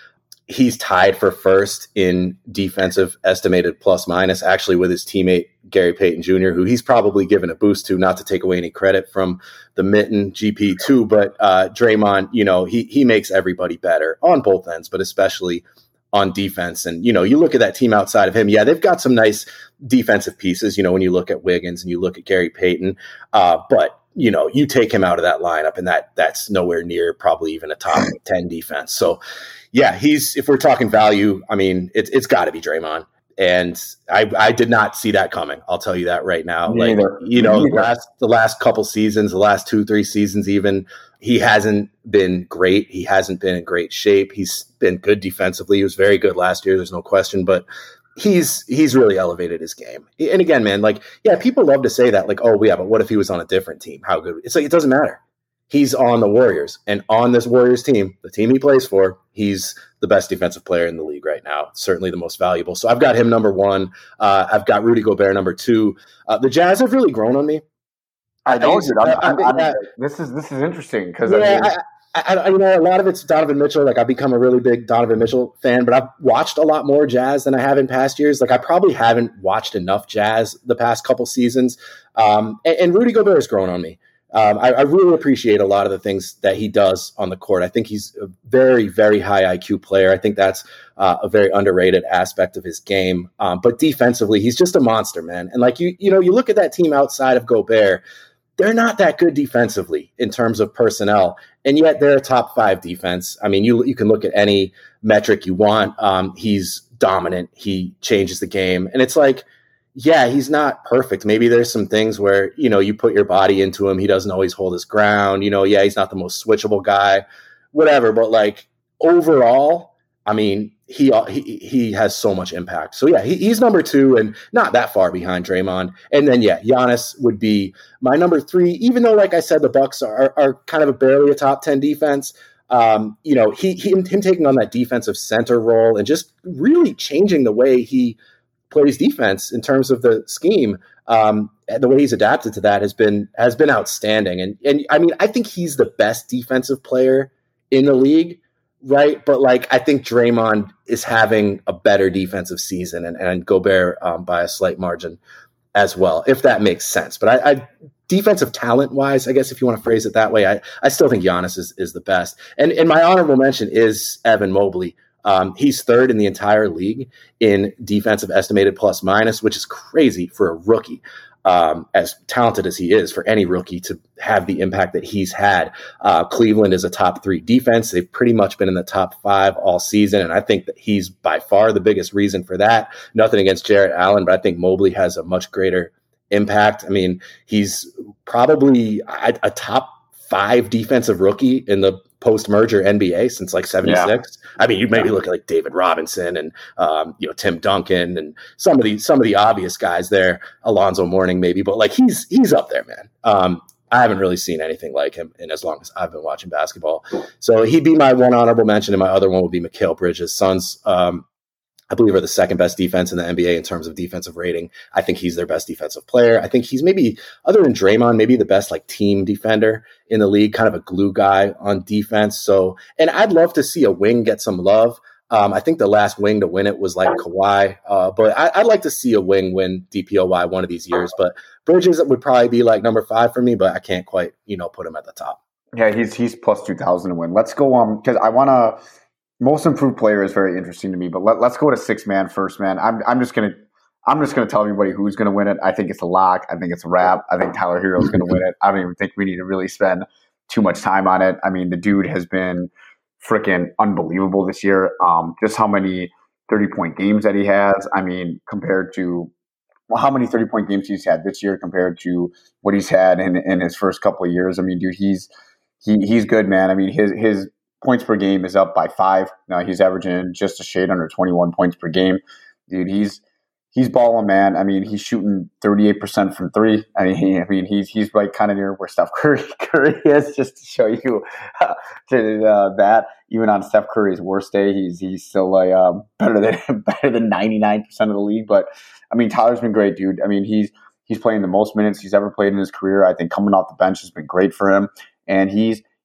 he's tied for first in defensive estimated plus minus, actually with his teammate Gary Payton Junior, who he's probably given a boost to, not to take away any credit from the mitten G P two, but uh, Draymond, you know, he he makes everybody better on both ends, but especially on defense. And, you know, you look at that team outside of him, yeah, they've got some nice defensive pieces, you know, when you look at Wiggins and you look at Gary Payton, uh, but you know, you take him out of that lineup and that that's nowhere near probably even a top ten defense. So yeah, he's, if we're talking value, I mean, it's it's got to be Draymond. And I, I did not see that coming. I'll tell you that right now. Me like, either. you know, Me the last, the last couple seasons, the last two, three seasons, even, he hasn't been great. He hasn't been in great shape. He's been good defensively. He was very good last year. There's no question, but he's, he's really elevated his game. And again, man, like, yeah, people love to say that, like, oh yeah, but what if he was on a different team? How good? It's like, it doesn't matter. He's on the Warriors, and on this Warriors team, the team he plays for, he's the best defensive player in the league right now. Certainly the most valuable. So I've got him number one. Uh, I've got Rudy Gobert number two. Uh, the Jazz have really grown on me. I know, I, dude. I'm, I'm, I, I'm, I, this is this is interesting because yeah, I mean, I, I, you know, a lot of it's Donovan Mitchell. Like, I've become a really big Donovan Mitchell fan, but I've watched a lot more Jazz than I have in past years. Like, I probably haven't watched enough Jazz the past couple seasons. Um, and, and Rudy Gobert has grown on me. Um, I, I really appreciate a lot of the things that he does on the court. I think he's a very, very high I Q player. I think that's uh, a very underrated aspect of his game. Um, but defensively, he's just a monster, man. And like you, you know, you look at that team outside of Gobert, they're not that good defensively in terms of personnel, and yet they're a top five defense. I mean, you you can look at any metric you want. Um, he's dominant. He changes the game, and it's like, yeah, he's not perfect. Maybe there's some things where, you know, you put your body into him. He doesn't always hold his ground. You know, yeah, he's not the most switchable guy, whatever. But like overall, I mean, he he he has so much impact. So yeah, he, he's number two and not that far behind Draymond. And then yeah, Giannis would be my number three. Even though, like I said, the Bucks are are kind of a barely a top ten defense. Um, you know, he, he him taking on that defensive center role and just really changing the way he plays defense in terms of the scheme. Um, the way he's adapted to that has been has been outstanding. And and I mean, I think he's the best defensive player in the league, right? But like, I think Draymond is having a better defensive season, and, and Gobert um, by a slight margin as well, if that makes sense. But I, I defensive talent wise, I guess if you want to phrase it that way, I, I still think Giannis is, is the best. And, and my honorable mention is Evan Mobley. Um, he's third in the entire league in defensive estimated plus minus, which is crazy for a rookie, um, as talented as he is, for any rookie to have the impact that he's had. Uh, Cleveland is a top three defense. They've pretty much been in the top five all season, and I think that he's by far the biggest reason for that. Nothing against Jarrett Allen, but I think Mobley has a much greater impact. I mean, he's probably a, a top five defensive rookie in the post-merger N B A since like seventy-six. Yeah. I mean, you maybe look at like David Robinson and um, you know, Tim Duncan and some of the some of the obvious guys there, Alonzo Mourning maybe, but like he's he's up there, man. Um, I haven't really seen anything like him in as long as I've been watching basketball. So he'd be my one honorable mention, and my other one would be Mikal Bridges. Suns, um, I believe, are the second best defense in the N B A in terms of defensive rating. I think he's their best defensive player. I think he's maybe, other than Draymond, maybe the best like team defender in the league, kind of a glue guy on defense. So, and I'd love to see a wing get some love. Um, I think the last wing to win it was like Kawhi, uh, but I, I'd like to see a wing win D P O Y one of these years. But Bridges would probably be like number five for me, but I can't quite, you know, put him at the top. Yeah, he's he's plus two thousand to win. Let's go um because I want to. Most improved player is very interesting to me, but let, let's go to six man first, man. I'm I'm just gonna I'm just gonna tell everybody who's gonna win it. I think it's a lock. I think it's a wrap. I think Tyler Herro is gonna win it. I don't even think we need to really spend too much time on it. I mean, the dude has been freaking unbelievable this year. Um, just how many thirty point games that he has. I mean, compared to well, how many thirty point games he's had this year compared to what he's had in in his first couple of years. I mean, dude, he's he he's good, man. I mean, his his points per game is up by five. Now he's averaging just a shade under twenty-one points per game. Dude, he's he's balling, man. I mean, he's shooting thirty-eight percent from three. I mean, he, I mean, he's he's right kind of near where Steph Curry, Curry is, just to show you uh, to, uh, that. Even on Steph Curry's worst day, he's he's still like uh, better than better than ninety-nine percent of the league. But I mean, Tyler's been great, dude. I mean, he's he's playing the most minutes he's ever played in his career. I think coming off the bench has been great for him, and he's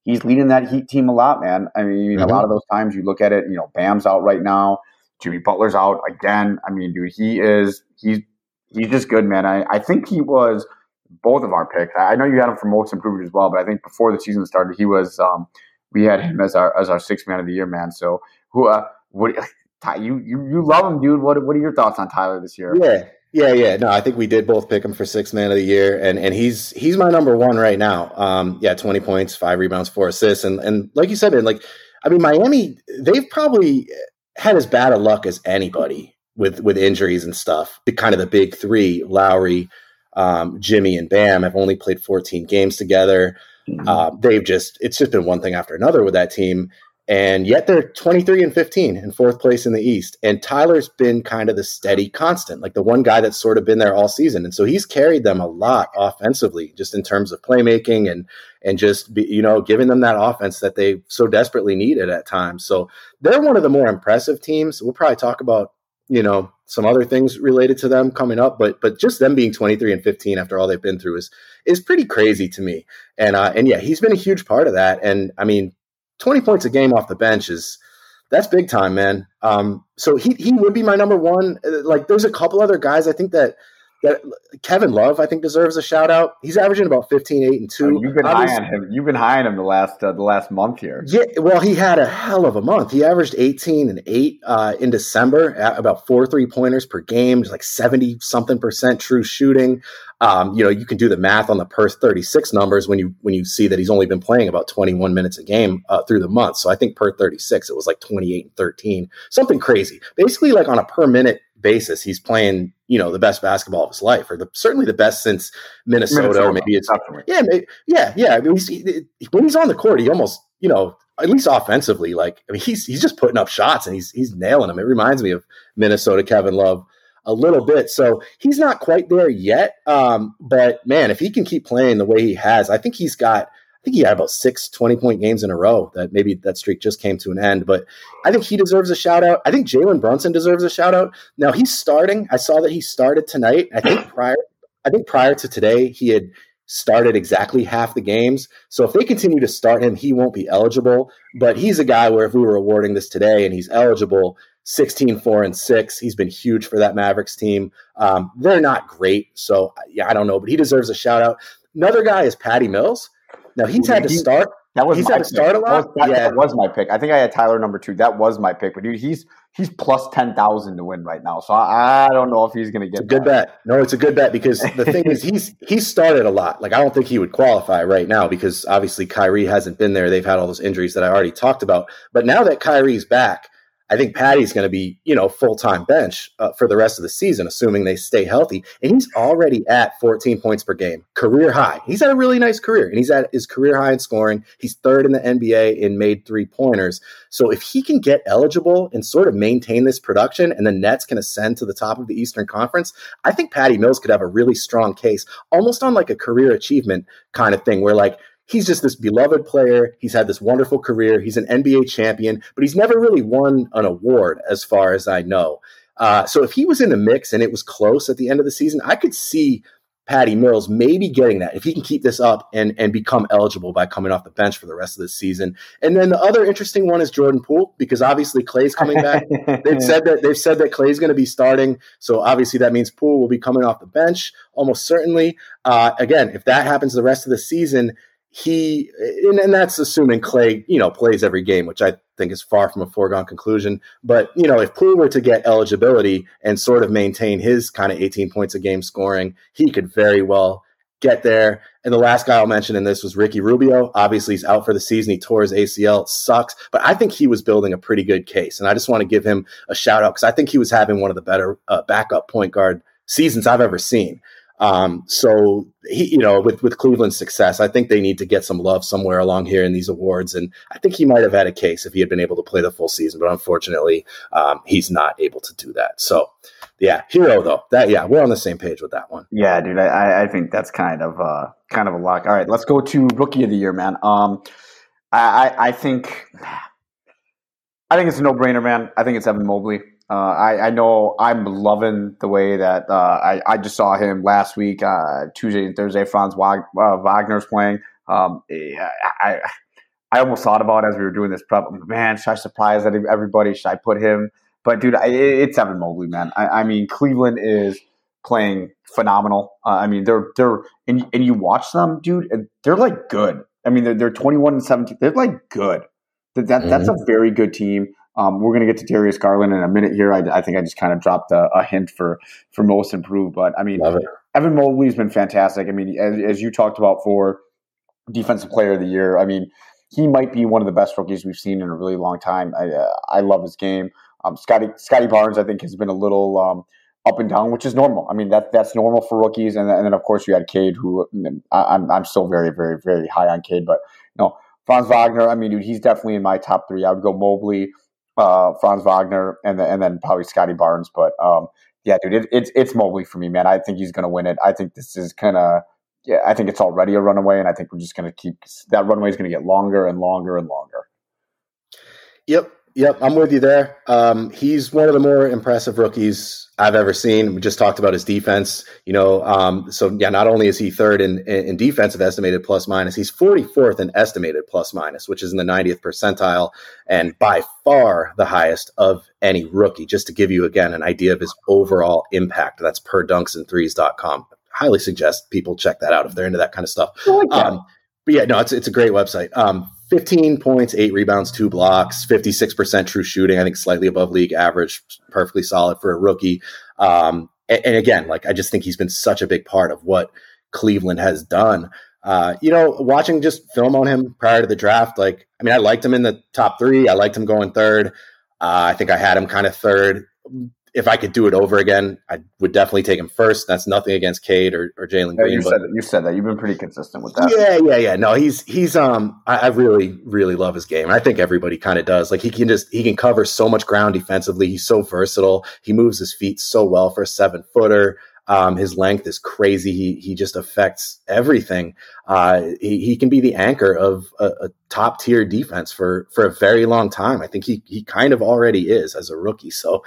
he's leading that Heat team a lot, man. I mean, mm-hmm. a lot of those times you look at it, you know, Bam's out right now, Jimmy Butler's out again. I mean, dude, he is he's he's just good, man. I, I think he was both of our picks. I know you had him for most improved as well, but I think before the season started, he was um, we had him as our as our sixth man of the year, man. So who uh, what you you you love him, dude? What what are your thoughts on Tyler this year? Yeah. Yeah, yeah. No, I think we did both pick him for sixth man of the year, and and he's he's my number one right now. Um, yeah, twenty points, five rebounds, four assists, and and like you said, man, like I mean, Miami, they've probably had as bad of luck as anybody with with injuries and stuff. The kind of the big three, Lowry, um, Jimmy, and Bam, have only played fourteen games together. Mm-hmm. Uh, they've just it's just been one thing after another with that team. And yet they're twenty-three and fifteen in fourth place in the East. And Tyler's been kind of the steady constant, like the one guy that's sort of been there all season. And so he's carried them a lot offensively, just in terms of playmaking and and just, be, you know, giving them that offense that they so desperately needed at times. So they're one of the more impressive teams. We'll probably talk about, you know, some other things related to them coming up, but but just them being twenty-three and fifteen after all they've been through is is pretty crazy to me. And uh, and yeah, he's been a huge part of that. And I mean, twenty points a game off the bench is that's big time, man. Um, so he he would be my number one. Like, there's a couple other guys I think that that Kevin Love I think deserves a shout out. He's averaging about fifteen, eight, and two. Oh, you've been Obviously, high on him. You've been high on him the last uh, the last month here. Yeah, well, he had a hell of a month. He averaged eighteen and eight uh, in December, at about four three pointers per game, like seventy something percent true shooting. Um, you know, you can do the math on the per thirty-six numbers when you when you see that he's only been playing about twenty-one minutes a game uh, through the month. So I think per thirty-six, it was like twenty-eight and thirteen, something crazy. Basically, like on a per minute basis, he's playing, you know, the best basketball of his life, or the, certainly the best since Minnesota. Minnesota or maybe it's definitely. yeah, maybe, yeah, yeah. I mean, he's, he, when he's on the court, he almost, you know, at least offensively, like I mean, he's he's just putting up shots and he's he's nailing them. It reminds me of Minnesota Kevin Love a little bit. So he's not quite there yet. Um, but man, if he can keep playing the way he has, I think he's got, I think he had about six twenty point games in a row. That maybe that streak just came to an end, but I think he deserves a shout out. I think Jalen Brunson deserves a shout out. Now he's starting. I saw that he started tonight. I think prior, I think prior to today, he had started exactly half the games. So if they continue to start him, he won't be eligible, but he's a guy where if we were awarding this today and he's eligible, sixteen, four, and six. He's been huge for that Mavericks team. Um, they're not great, so yeah, I don't know, but he deserves a shout out. Another guy is Patty Mills. Now he's had to start. That was he's my had to start pick. a lot. That was, that, yeah, that was my pick. I think I had Tyler number two. That was my pick, but dude, he's he's plus ten thousand to win right now. So I, I don't know if he's going to get. It's a good bet. No, it's a good bet because the thing is, he's he's started a lot. Like I don't think he would qualify right now because obviously Kyrie hasn't been there. They've had all those injuries that I already talked about. But now that Kyrie's back, I think Patty's going to be, you know, full-time bench uh, for the rest of the season, assuming they stay healthy. And he's already at fourteen points per game, career high. He's had a really nice career, and he's at his career high in scoring. He's third in the N B A in made three-pointers. So if he can get eligible and sort of maintain this production, and the Nets can ascend to the top of the Eastern Conference, I think Patty Mills could have a really strong case, almost on like a career achievement kind of thing, where like, he's just this beloved player. He's had this wonderful career. He's an N B A champion, but he's never really won an award as far as I know. Uh, so if he was in the mix and it was close at the end of the season, I could see Patty Mills maybe getting that if he can keep this up and, and become eligible by coming off the bench for the rest of the season. And then the other interesting one is Jordan Poole, because obviously Clay's coming back. they've said that they've said that Clay's going to be starting. So obviously that means Poole will be coming off the bench almost certainly. Uh, again, if that happens the rest of the season, He and, and that's assuming Clay, you know, plays every game, which I think is far from a foregone conclusion. But, you know, if Poole were to get eligibility and sort of maintain his kind of eighteen points a game scoring, he could very well get there. And the last guy I'll mention in this was Ricky Rubio. Obviously, he's out for the season. He tore his A C L. It sucks. But I think he was building a pretty good case. And I just want to give him a shout out because I think he was having one of the better uh, backup point guard seasons I've ever seen. Um, so he, you know, with, with Cleveland's success, I think they need to get some love somewhere along here in these awards. And I think he might have had a case if he had been able to play the full season, but unfortunately, um, he's not able to do that. So yeah, hero though, that, yeah, we're on the same page with that one. Yeah, dude, I, I think that's kind of, uh, kind of a lock. All right, let's go to rookie of the year, man. Um, I, I, I think, I think it's a no brainer, man. I think it's Evan Mobley. Uh, I, I know I'm loving the way that uh, I, I just saw him last week, uh, Tuesday and Thursday. Franz Wag, uh, Wagner's playing. Um, I, I I almost thought about it as we were doing this prep. Man, should I surprise everybody? Should I put him? But dude, I, it's Evan Mobley, man. I, I mean, Cleveland is playing phenomenal. Uh, I mean, they're they're and, and you watch them, dude. And they're like good. I mean, they're they're twenty-one and seventeen. They're like good. That, that mm-hmm. That's a very good team. Um, we're gonna get to Darius Garland in a minute here. I, I think I just kind of dropped a, a hint for for most improved, but I mean, Evan Mobley's been fantastic. I mean, as, as you talked about for Defensive Player of the Year, I mean, he might be one of the best rookies we've seen in a really long time. I uh, I love his game. Um, Scotty Scotty Barnes, I think, has been a little um, up and down, which is normal. I mean, that that's normal for rookies. And, and then, of course, you had Cade, who I, I'm I'm still very, very, very high on Cade. But you know, Franz Wagner, I mean, dude, he's definitely in my top three. I would go Mobley, uh, Franz Wagner, and then and then probably Scotty Barnes. But um, yeah, dude, it, it's it's Mobley for me, man. I think he's going to win it. I think this is kind of. Yeah, I think it's already a runaway, and I think we're just going to keep that runway is going to get longer and longer and longer. Yep, yep, I'm with you there. Um, he's one of the more impressive rookies I've ever seen. We just talked about his defense, you know. Um, so yeah, not only is he third in, in defensive estimated plus minus, he's forty-fourth in estimated plus minus, which is in the ninetieth percentile, and by far the highest of any rookie. Just to give you again an idea of his overall impact, that's per dunks and threes dot com. Highly suggest people check that out if they're into that kind of stuff. Like um, but yeah, no, it's it's a great website. Um, fifteen points, eight rebounds, two blocks, fifty-six percent true shooting. I think slightly above league average, perfectly solid for a rookie. Um, and, and again, like I just think he's been such a big part of what Cleveland has done. Uh, you know, watching just film on him prior to the draft, like I mean, I liked him in the top three. I liked him going third. Uh, I think I had him kind of third. If I could do it over again, I would definitely take him first. That's nothing against Cade or, or Jalen Green. Yeah, you but, said that. You said that. You've been pretty consistent with that. Yeah, yeah, yeah. No, he's he's um. I, I really, really love his game. I think everybody kind of does. Like he can just he can cover so much ground defensively. He's so versatile. He moves his feet so well for a seven footer. Um, his length is crazy. He he just affects everything. Uh, he he can be the anchor of a, a top tier defense for for a very long time. I think he he kind of already is as a rookie. So.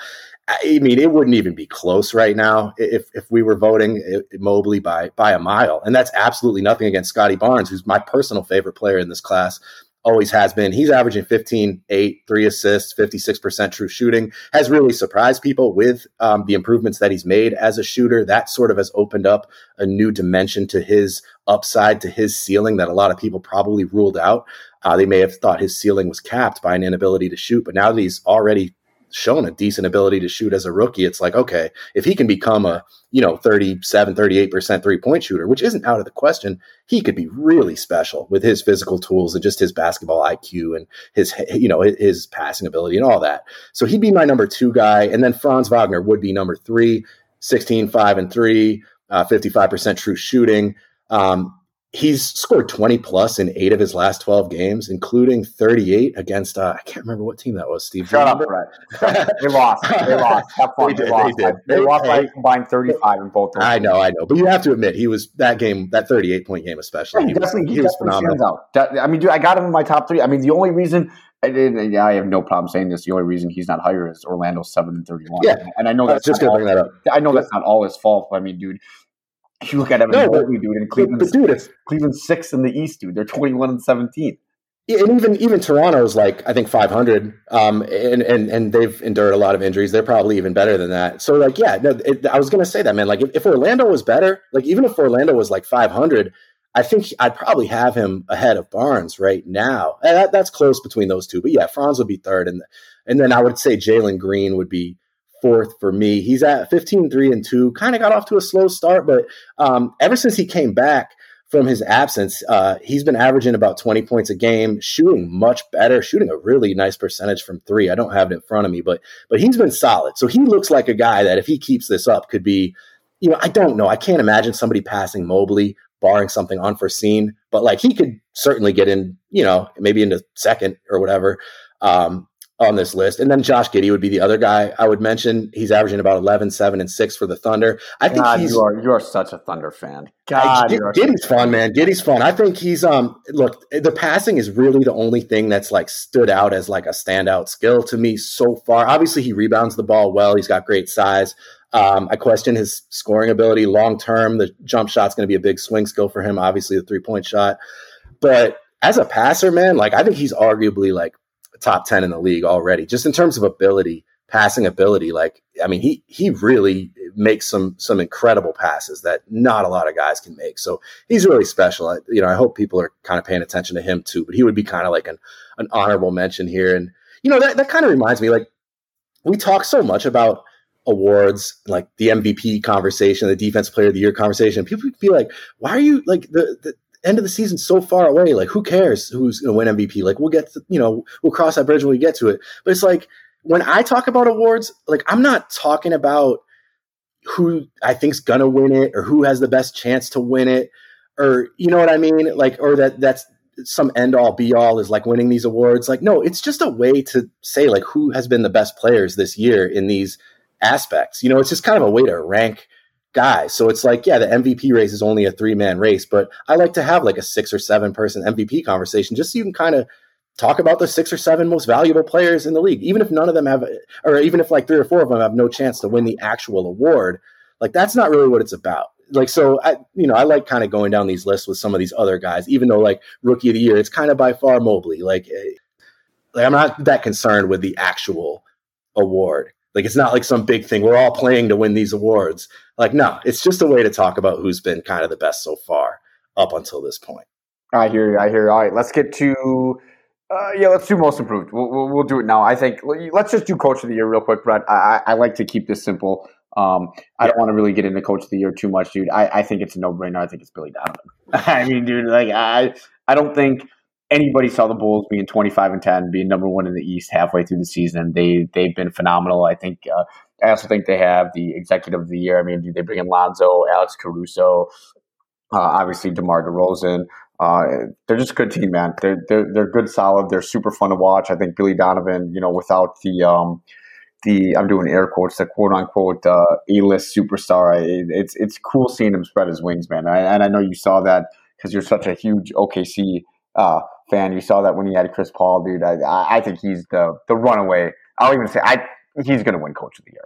I mean, it wouldn't even be close right now if if we were voting Mobley by by a mile. And that's absolutely nothing against Scotty Barnes, who's my personal favorite player in this class, always has been. He's averaging fifteen, eight, three assists, fifty-six percent true shooting, has really surprised people with um, the improvements that he's made as a shooter. That sort of has opened up a new dimension to his upside, to his ceiling that a lot of people probably ruled out. Uh, they may have thought his ceiling was capped by an inability to shoot, but now that he's already shown a decent ability to shoot as a rookie, it's like, okay, if he can become a, you know, thirty-seven, thirty-eight percent three-point shooter, which isn't out of the question, he could be really special with his physical tools and just his basketball I Q and his, you know, his passing ability and all that. So he'd be my number two guy. And then Franz Wagner would be number three, sixteen, five and three, uh, fifty-five percent true shooting. Um, He's scored twenty plus in eight of his last twelve games, including thirty-eight against, uh, I can't remember what team that was, Steve. Shut up, Brett. They lost. They lost. Have fun. They, they lost. They, did. they, they lost by combined thirty-five in both. I know, I know. But you have to admit, he was that game, that thirty-eight point game especially. Yeah, he, he definitely, was, he, he was phenomenal. Out. I mean, dude, I got him in my top three. I mean, the only reason I, did, I have no problem saying this. The only reason he's not higher is Orlando's seven and thirty-one. Yeah. And I know that's just going to bring that up. I know that's not all his fault. But I mean, dude, you look at Evan no, Mobley, dude, and Cleveland's, dude, if, Cleveland's sixth in the East, dude. They're twenty-one and seventeen. Yeah, and even even Toronto's like, I think five hundred, um, and and and they've endured a lot of injuries. They're probably even better than that. So like, yeah, no, it, I was gonna say that, man. Like, if, if Orlando was better, like even if Orlando was like five hundred, I think I'd probably have him ahead of Barnes right now. And that, that's close between those two. But yeah, Franz would be third, and and then I would say Jalen Green would be fourth for me. He's at fifteen, three and two, kind of got off to a slow start, but um, ever since he came back from his absence, uh, he's been averaging about twenty points a game, shooting much better, shooting a really nice percentage from three. I don't have it in front of me, but but he's been solid. So he looks like a guy that if he keeps this up could be, you know, I don't know. I can't imagine somebody passing Mobley, barring something unforeseen, but like he could certainly get in, you know, maybe into second or whatever. Um, on this list. And then Josh Giddey would be the other guy I would mention. He's averaging about eleven, seven, and six for the Thunder. I think God, he's you are you are such a Thunder fan. God, G- Giddey's fun, man. Giddey's fun. I think he's um look, the passing is really the only thing that's like stood out as like a standout skill to me so far. Obviously he rebounds the ball well. He's got great size. Um, I question his scoring ability long term. The jump shot's going to be a big swing skill for him, obviously the three-point shot. But as a passer, man, like I think he's arguably like top ten in the league already, just in terms of ability, passing ability. Like, I mean, he he really makes some some incredible passes that not a lot of guys can make. So he's really special. I, you know, I hope people are kind of paying attention to him too, but he would be kind of like an, an honorable mention here. And, you know, that, that kind of reminds me, like, we talk so much about awards, like the M V P conversation, the defense player of the year conversation. People would be like, why are you like the, the end of the season so far away? Like, who cares who's going to win M V P? Like, we'll get to, you know, we'll cross that bridge when we get to it. But it's like, when I talk about awards, like, I'm not talking about who I think's going to win it or who has the best chance to win it, or, you know what I mean? Like, or that that's some end all be all is like winning these awards. Like, no, it's just a way to say like who has been the best players this year in these aspects. You know, it's just kind of a way to rank guys. So it's like, yeah, the M V P race is only a three man race, but I like to have like a six or seven person M V P conversation just so you can kind of talk about the six or seven most valuable players in the league, even if none of them have, or even if like three or four of them have no chance to win the actual award. Like, that's not really what it's about. Like, so I, you know, I like kind of going down these lists with some of these other guys, even though like rookie of the year, it's kind of by far Mobley. Like, like I'm not that concerned with the actual award. Like, it's not like some big thing. We're all playing to win these awards. Like, no, it's just a way to talk about who's been kind of the best so far up until this point. I hear you. I hear you. All right, let's get to, uh, yeah, let's do most improved. We'll, we'll, we'll do it now. I think, let's just do coach of the year real quick, Brett. I, I like to keep this simple. Um, I don't want to really get into coach of the year too much, dude. I, I think it's a no-brainer. I think it's Billy Donovan. I mean, dude, like, I, I don't think anybody saw the Bulls being twenty-five and ten, being number one in the East halfway through the season. They, they've been phenomenal. I think, uh, I also think they have the executive of the year. I mean, dude, they bring in Lonzo, Alex Caruso, uh, obviously DeMar DeRozan. Uh, they're just a good team, man. They're, they're, they're good, solid. They're super fun to watch. I think Billy Donovan, you know, without the, um, the, I'm doing air quotes, the quote unquote, uh, A-list superstar. It, it's, it's cool seeing him spread his wings, man. I, and I know you saw that because you're such a huge O K C, uh, fan. You saw that when he had Chris Paul, dude. I, I think he's the, the runaway. I'll even say, I, he's going to win coach of the year.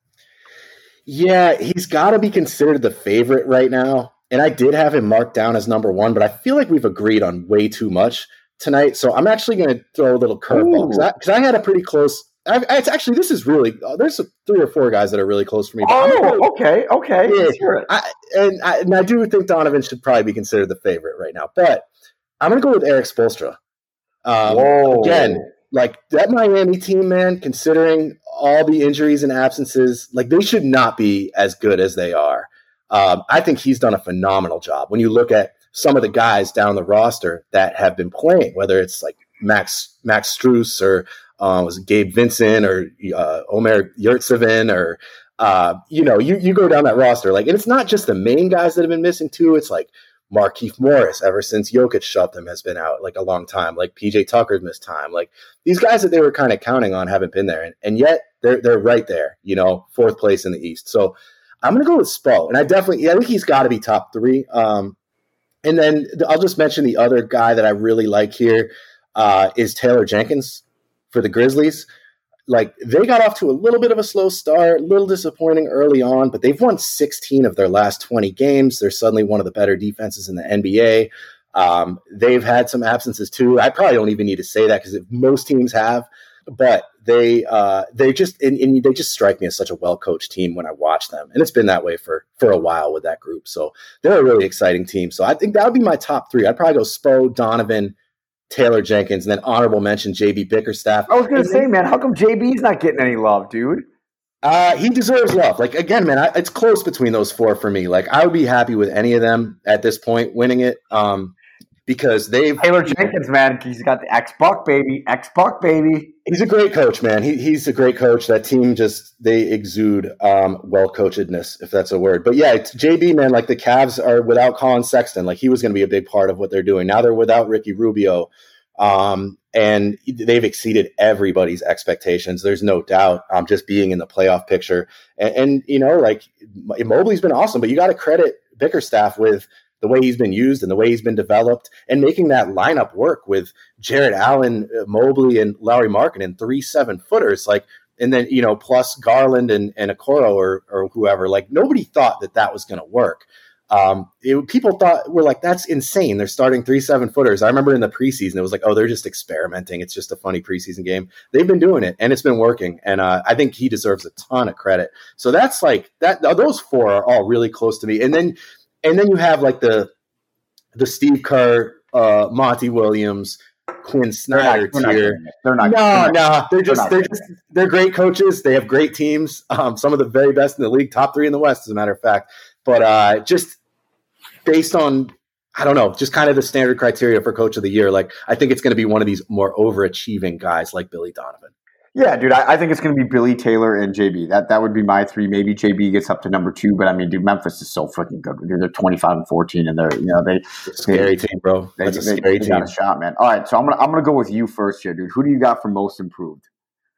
Yeah, he's got to be considered the favorite right now. And I did have him marked down as number one, but I feel like we've agreed on way too much tonight. So I'm actually going to throw a little curveball because I, I had a pretty close. I, I, it's actually, this is really, uh, there's three or four guys that are really close for me. Oh, go, okay, okay. Yeah, Let's hear it. I, and, I, and I do think Donovan should probably be considered the favorite right now. But I'm going to go with Erik Spoelstra. Um, Whoa. Again, like that Miami team, man, considering all the injuries and absences, like they should not be as good as they are. Um, I think he's done a phenomenal job. When you look at some of the guys down the roster that have been playing, whether it's like Max Max Strus or uh, was it Gabe Vincent or uh, Omer Yurtseven or uh, you know, you you go down that roster, like, and it's not just the main guys that have been missing too. It's like Markieff Morris, ever since Jokic shoved him, has been out like a long time. Like P J Tucker's missed time. Like these guys that they were kind of counting on haven't been there, and, and yet they're they're right there. You know, fourth place in the East. So I'm going to go with Spo, and I definitely, yeah, I think he's got to be top three. Um, and then I'll just mention the other guy that I really like here uh, is Taylor Jenkins for the Grizzlies. Like they got off to a little bit of a slow start, a little disappointing early on, but they've won sixteen of their last twenty games. They're suddenly one of the better defenses in the N B A. Um, they've had some absences too. I probably don't even need to say that because most teams have. But they uh, they just and, and they just strike me as such a well-coached team when I watch them. And it's been that way for, for a while with that group. So they're a really exciting team. So I think that would be my top three. I'd probably go Spo, Donovan, Taylor Jenkins, and then honorable mention J B Bickerstaff. I was going to say, man, how come J B's not getting any love, dude? Uh, he deserves love. Like, again, man, I, it's close between those four for me. Like, I would be happy with any of them at this point winning it. Um, Because they've Taylor Jenkins, man, he's got the X Buck baby, X Buck baby. He's a great coach, man. He he's a great coach. That team just they exude um, well coachedness, if that's a word. But yeah, it's J B, man. Like the Cavs are without Colin Sexton. Like he was going to be a big part of what they're doing. Now they're without Ricky Rubio, um, and they've exceeded everybody's expectations. There's no doubt. Um, just being in the playoff picture, and, and you know, like Mobley's been awesome, but you got to credit Bickerstaff with the way he's been used and the way he's been developed and making that lineup work with Jarrett Allen, Mobley, and Lauri Markkanen, three seven footers. Like, and then, you know, plus Garland and, and Okoro or, or whoever, like nobody thought that that was going to work. Um, it, people thought were like, that's insane. They're starting three seven footers. I remember in the preseason, it was like, oh, they're just experimenting. It's just a funny preseason game. They've been doing it, and it's been working. And uh, I think he deserves a ton of credit. So that's like that. Those four are all really close to me. And then, and then you have like the the Steve Kerr, uh, Monty Williams, Quinn Snyder they're not, tier. They're not. No, they're not, no, they're just they're, they're just they're great coaches. They have great teams. Um, some of the very best in the league, top three in the West, as a matter of fact. But uh, just based on, I don't know, just kind of the standard criteria for coach of the year, like I think it's going to be one of these more overachieving guys like Billy Donovan. Yeah, dude, I, I think it's going to be Billy, Taylor, and J B. That that would be my three. Maybe J B gets up to number two, but I mean, dude, Memphis is so freaking good. Dude, they're twenty-five and fourteen, and they're you know they scary they, team, bro. They, That's a they, scary they team. Got a shot, man. All right, so I'm gonna I'm gonna go with you first here, dude. Who do you got for most improved?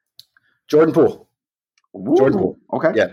Jordan Poole. Ooh, Jordan Poole. Okay. Yeah.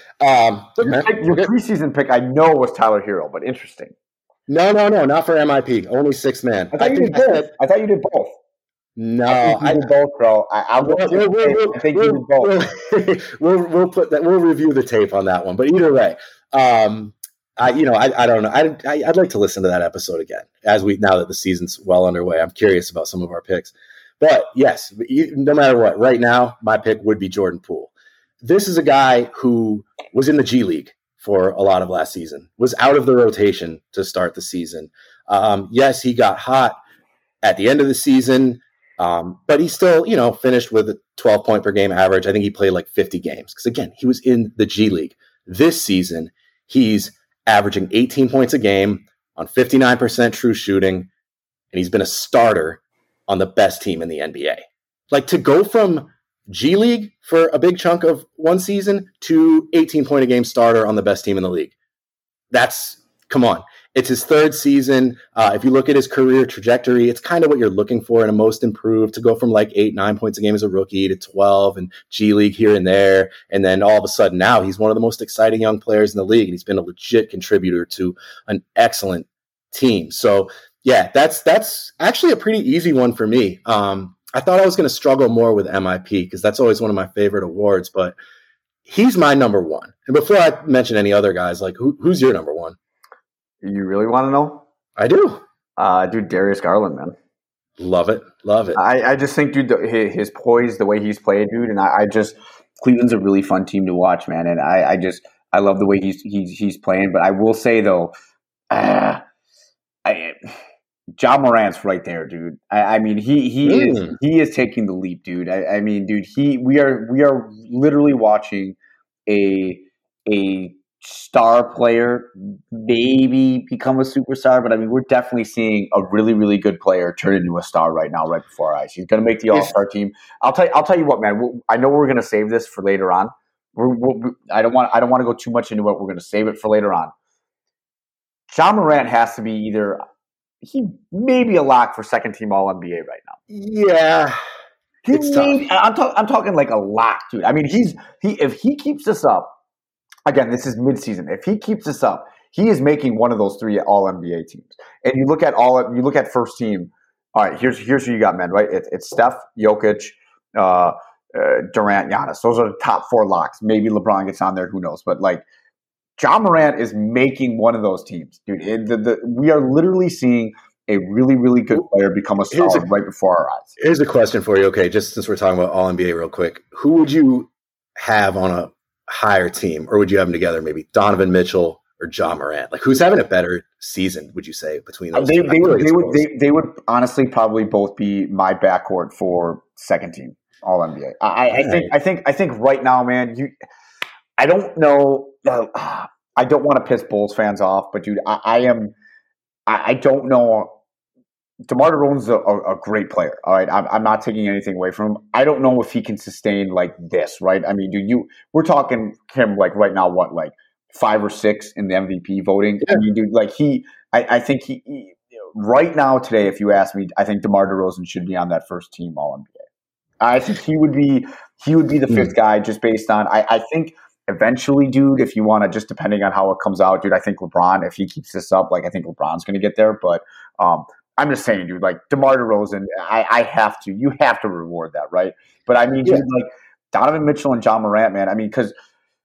Um, your, man, pick, your preseason pick, I know, was Tyler Hero, but interesting. No, no, no, not for M I P. Only six man. I thought I you think did both. I thought you did both. No, I think you I did both, bro. I, I, we'll, we'll, we'll, I think we'll, you did both. We'll, we'll, we'll put that. We'll review the tape on that one. But either way, um, I you know I, I don't know. I, I I'd like to listen to that episode again as we now that the season's well underway. I'm curious about some of our picks. But yes, no matter what, right now my pick would be Jordan Poole. This is a guy who was in the G League for a lot of last season, was out of the rotation to start the season. Um, yes, he got hot at the end of the season, um, but he still, you know, finished with a twelve point per game average. I think he played like fifty games because, again, he was in the G League. This season, he's averaging eighteen points a game on fifty-nine percent true shooting, and he's been a starter on the best team in the N B A. Like, to go from G League for a big chunk of one season to eighteen point a game starter on the best team in the league. That's, come on. It's his third season. Uh, if you look at his career trajectory, it's kind of what you're looking for in a most improved, to go from like eight, nine points a game as a rookie to twelve and G League here and there. And then all of a sudden now he's one of the most exciting young players in the league. And he's been a legit contributor to an excellent team. So yeah, that's, that's actually a pretty easy one for me. Um, I thought I was going to struggle more with M I P because that's always one of my favorite awards, but he's my number one. And before I mention any other guys, like who, who's your number one? You really want to know? I do. Uh, dude, Darius Garland, man. Love it. Love it. I, I just think, dude, the, his, his poise, the way he's played, dude, and I, I just Cleveland's a really fun team to watch, man. And I, I just I love the way he's he's he's playing. But I will say though, uh, I Ja Morant's right there, dude. I, I mean, he he mm. is he is taking the leap, dude. I, I mean, dude, he we are we are literally watching a a star player maybe become a superstar, but I mean, we're definitely seeing a really, really good player turn into a star right now, right before our eyes. He's going to make the All-Star team. I'll tell you, I'll tell you what, man. We'll, I know we're going to save this for later on. We're, we're, I don't want, I don't want to go too much into it. We're going to save it for later on. Ja Morant has to be either he may be a lock for second team All N B A right now. Yeah, he it's may, tough. I'm, talk, I'm talking like a lock, dude. I mean, he's he if he keeps this up. Again, this is midseason. If he keeps this up, he is making one of those three All N B A teams. And you look at all, you look at first team. All right, here's here's who you got, man. Right? It's, it's Steph, Jokic, uh, uh, Durant, Giannis. Those are the top four locks. Maybe LeBron gets on there. Who knows? But like, Ja Morant is making one of those teams, dude. It, the, the, we are literally seeing a really, really good player become a star a, right before our eyes. Here's a question for you. Okay, just since we're talking about All N B A, real quick, who would you have on a higher team, or would you have them together? Maybe Donovan Mitchell or Ja Morant. Like, who's having a better season? Would you say between those? They, two? they would. They would. They, they would honestly probably both be my backcourt for second team All N B A. I, I right. think. I think. I think right now, man. You. I don't know. Uh, I don't want to piss Bulls fans off, but dude, I, I am. I, I don't know. DeMar DeRozan's a, a, a great player. All right, I'm, I'm not taking anything away from him. I don't know if he can sustain like this, right? I mean, dude, you we're talking him like right now, what like five or six in the M V P voting? Yeah. I mean, dude, like he, I, I think he, he right now today, if you ask me, I think DeMar DeRozan should be on that first team All N B A. I think he would be he would be the fifth mm. guy just based on. I, I think eventually, dude, if you want to, just depending on how it comes out, dude, I think LeBron, if he keeps this up, like I think LeBron's going to get there, but. um I'm just saying, dude, like DeMar DeRozan, I, I have to, you have to reward that, right? But I mean, yeah. dude, like Donovan Mitchell and Ja Morant, man, I mean, because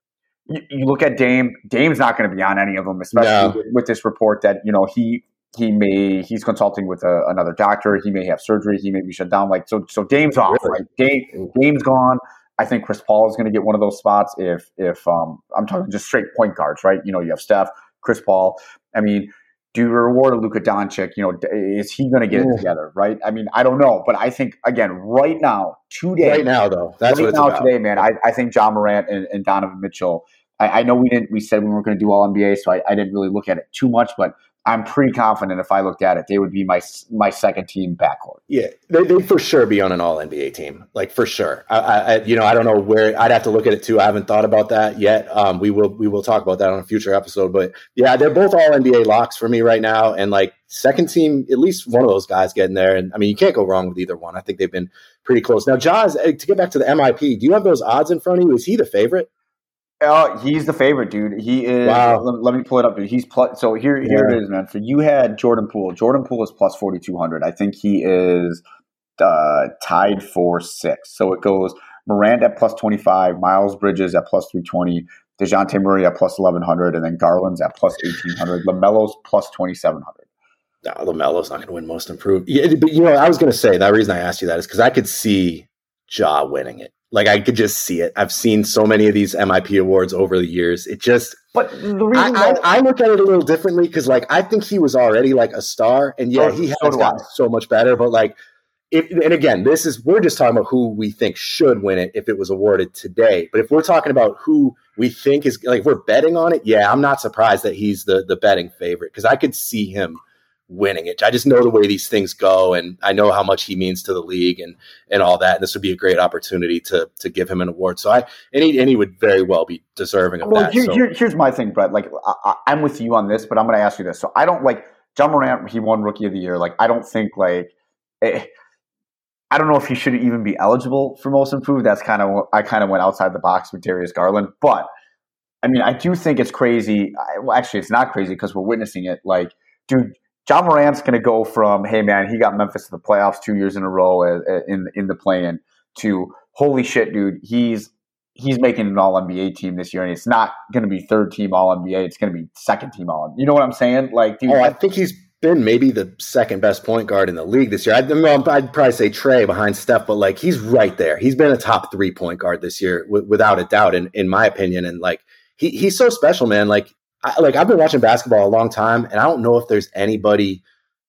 you, you look at Dame. Dame's not going to be on any of them, especially No. with, with this report that you know he he may he's consulting with a, another doctor. He may have surgery. He may be shut down. Like so, so Dame's off. Really? Right? Dame Dame's gone. I think Chris Paul is going to get one of those spots if if um, I'm talking just straight point guards, right? You know, you have Steph, Chris Paul. I mean, do you reward a Luka Doncic? You know, is he going to get it together, right? I mean, I don't know, but I think again, right now, today, Right now, though, that's right what it's now about. today, man. I, I think Ja Morant and, and Donovan Mitchell. I, I know we didn't. We said we weren't going to do all N B A, so I, I didn't really look at it too much, but I'm pretty confident if I looked at it, they would be my my second team backcourt. Yeah, they, they'd for sure be on an all N B A team, like for sure. I, I, you know, I don't know where I'd have to look at it too. I haven't thought about that yet. Um, we will, we will talk about that on a future episode. But yeah, they're both all N B A locks for me right now. And like second team, at least one of those guys getting there. And I mean, you can't go wrong with either one. I think they've been pretty close. Now, Jaws, to get back to the M I P, do you have those odds in front of you? Is he the favorite? Uh, he's the favorite, dude. He is. Wow. Let, let me pull it up. Dude. He's plus. So here, here yeah. it is, man. So you had Jordan Poole. Jordan Poole is plus forty two hundred. I think he is uh, tied for six. So it goes Morant at plus twenty five, Miles Bridges at plus three twenty, DeJounte Murray at plus eleven hundred, and then Garland's at plus eighteen hundred. LaMelo's plus twenty seven hundred. No, LaMelo's not going to win Most Improved. Yeah, but you know, I was going to say that reason I asked you that is because I could see Ja winning it. Like I could just see it. I've seen so many of these M I P awards over the years. It just, but the reason I, that, I, I look at it a little differently because, like, I think he was already like a star, and yeah, so, he has so gotten so much better. But like, if and again, this is we're just talking about who we think should win it if it was awarded today. But if we're talking about who we think is like, if we're betting on it, yeah, I'm not surprised that he's the the betting favorite because I could see him winning it. I just know the way these things go, and I know how much he means to the league and and all that. And this would be a great opportunity to to give him an award. So I and he, and he would very well be deserving of well, that. Here, so. here, here's my thing, Brett. Like I, I'm with you on this, but I'm going to ask you this. So I don't like Ja Morant. He won Rookie of the Year. Like I don't think like eh, I don't know if he should even be eligible for Most Improved. That's kind of I kind of went outside the box with Darius Garland, but I mean I do think it's crazy. I, well, actually, it's not crazy because we're witnessing it. Like, dude. Ja Morant's going to go from, hey, man, he got Memphis to the playoffs two years in a row as, as, in in the play-in to, holy shit, dude, he's he's making an all N B A team this year, and it's not going to be third-team all N B A. It's going to be second-team all N B A. You know what I'm saying? Like, dude, oh, I think he's been maybe the second-best point guard in the league this year. I'd, I'd probably say Trey behind Steph, but, like, he's right there. He's been a top three point guard this year, w- without a doubt, in, in my opinion. And, like, he he's so special, man. Like, I, like I've been watching basketball a long time, and I don't know if there's anybody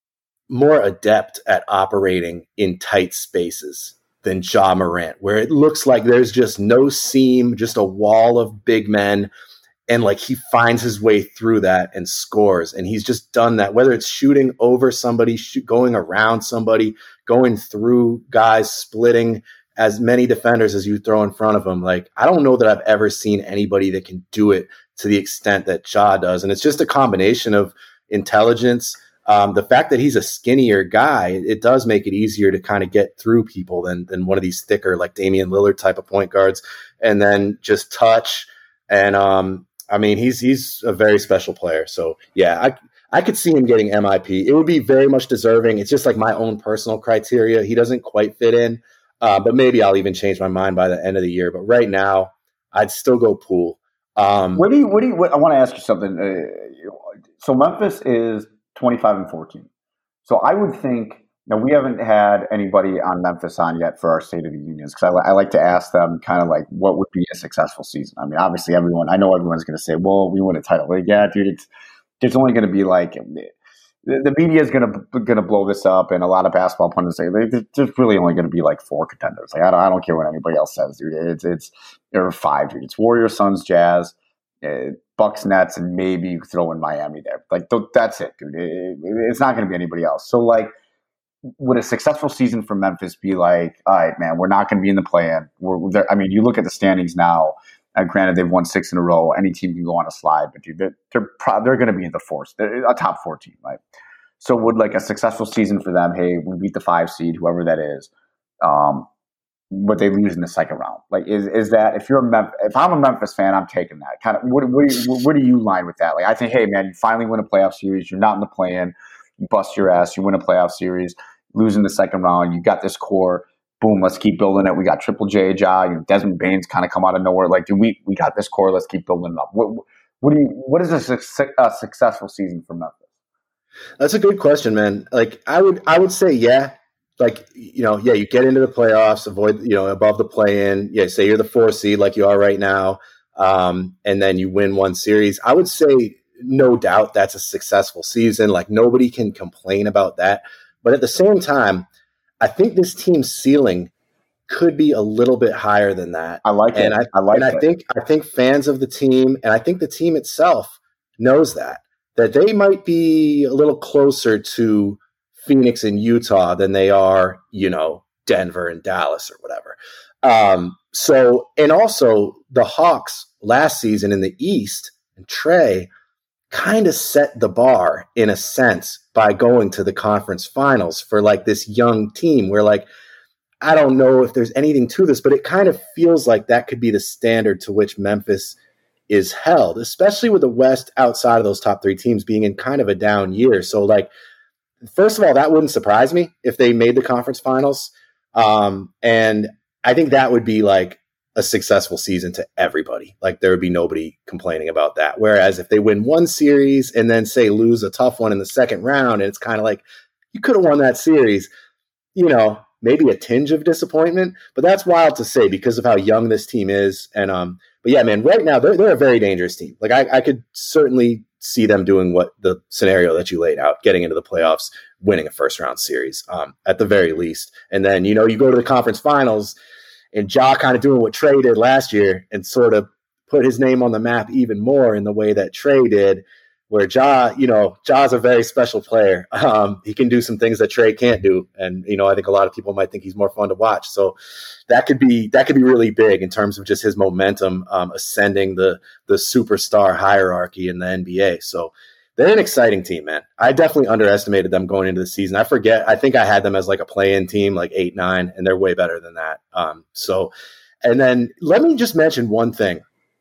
more adept at operating in tight spaces than Ja Morant, where it looks like there's just no seam, just a wall of big men, and like he finds his way through that and scores. And he's just done that, whether it's shooting over somebody, shoot, going around somebody, going through guys, splitting as many defenders as you throw in front of him. Like, I don't know that I've ever seen anybody that can do it to the extent that Ja does. And it's just a combination of intelligence. Um, the fact that he's a skinnier guy, it does make it easier to kind of get through people than than one of these thicker, like Damian Lillard type of point guards. And then just touch. And um, I mean, he's he's a very special player. So yeah, I I could see him getting M I P. It would be very much deserving. It's just like my own personal criteria. He doesn't quite fit in, uh, but maybe I'll even change my mind by the end of the year. But right now, I'd still go Poole. Um, what do you? What do you? What, I want to ask you something. Uh, so Memphis is twenty-five and fourteen. So I would think, now we haven't had anybody on Memphis on yet for our State of the Unions because I, I like to ask them kind of like what would be a successful season. I mean, obviously everyone, I know everyone's going to say, well, we win a title. Like, yeah, dude, it's, there's only going to be like, the, the media is going to going to blow this up, and a lot of basketball pundits say like, there's really only going to be like four contenders. Like I don't, I don't care what anybody else says, dude. It's it's there are five, dude. It's Warriors, Suns, Jazz, uh, Bucks, Nets, and maybe you could throw in Miami there. Like th- that's it, dude. It, it, it's not going to be anybody else. So like, would a successful season for Memphis be like, all right, man, we're not going to be in the play-in. We're, I mean, you look at the standings now. And granted, they've won six in a row. Any team can go on a slide, but dude, they're they're, pro- they're going to be in the fourth. They're a top four team, right? So would like a successful season for them? Hey, we beat the five seed, whoever that is. Um, but they lose in the second round. Like, is is that if you're a Mem- if I'm a Memphis fan, I'm taking that kind of. What what do you, where do you line with that? Like, I think, hey, man, you finally win a playoff series. You're not in the play-in. You bust your ass. You win a playoff series. Lose in the second round. You got this core. boom, let's keep building it. We got Triple J, Ja, you know, Desmond Bane's kind of come out of nowhere. Like, dude, we we got this core. Let's keep building it up. What what do you? What is a, su- a successful season for Memphis? That's a good question, man. Like, I would I would say, yeah. Like, you know, yeah, you get into the playoffs, avoid, you know, above the play-in. Yeah, say you're the four seed like you are right now, um, and then you win one series. I would say, no doubt, that's a successful season. Like, nobody can complain about that. But at the same time, I think this team's ceiling could be a little bit higher than that. I like and it. I, I like and it. I think I think fans of the team, and I think the team itself knows that that they might be a little closer to Phoenix and Utah than they are, you know, Denver and Dallas or whatever. Um, so, and also the Hawks last season in the East, and Trey kind of set the bar in a sense by going to the conference finals for like this young team where, like, I don't know if there's anything to this, but it kind of feels like that could be the standard to which Memphis is held, especially with the West outside of those top three teams being in kind of a down year. So, like, first of all, that wouldn't surprise me if they made the conference finals. Um, and I think that would be like a successful season to everybody. Like, there would be nobody complaining about that. Whereas if they win one series and then, say, lose a tough one in the second round, and it's kind of like, you could have won that series, you know, maybe a tinge of disappointment. But that's wild to say because of how young this team is. And, um, but yeah, man, right now they're, they're a very dangerous team. Like, I, I could certainly see them doing what the scenario that you laid out, getting into the playoffs, winning a first round series, um, at the very least. And then, you know, you go to the conference finals and Ja kind of doing what Trey did last year and sort of put his name on the map even more in the way that Trey did, where Ja, you know, Ja's a very special player. Um, he can do some things that Trey can't do. And, you know, I think a lot of people might think he's more fun to watch. So that could be, that could be really big in terms of just his momentum, um, ascending the, the superstar hierarchy in the N B A. So they're an exciting team, man. I definitely underestimated them going into the season. I forget, I think I had them as like a play-in team, like eight, nine, and they're way better than that. Um, so, and then let me just mention one thing.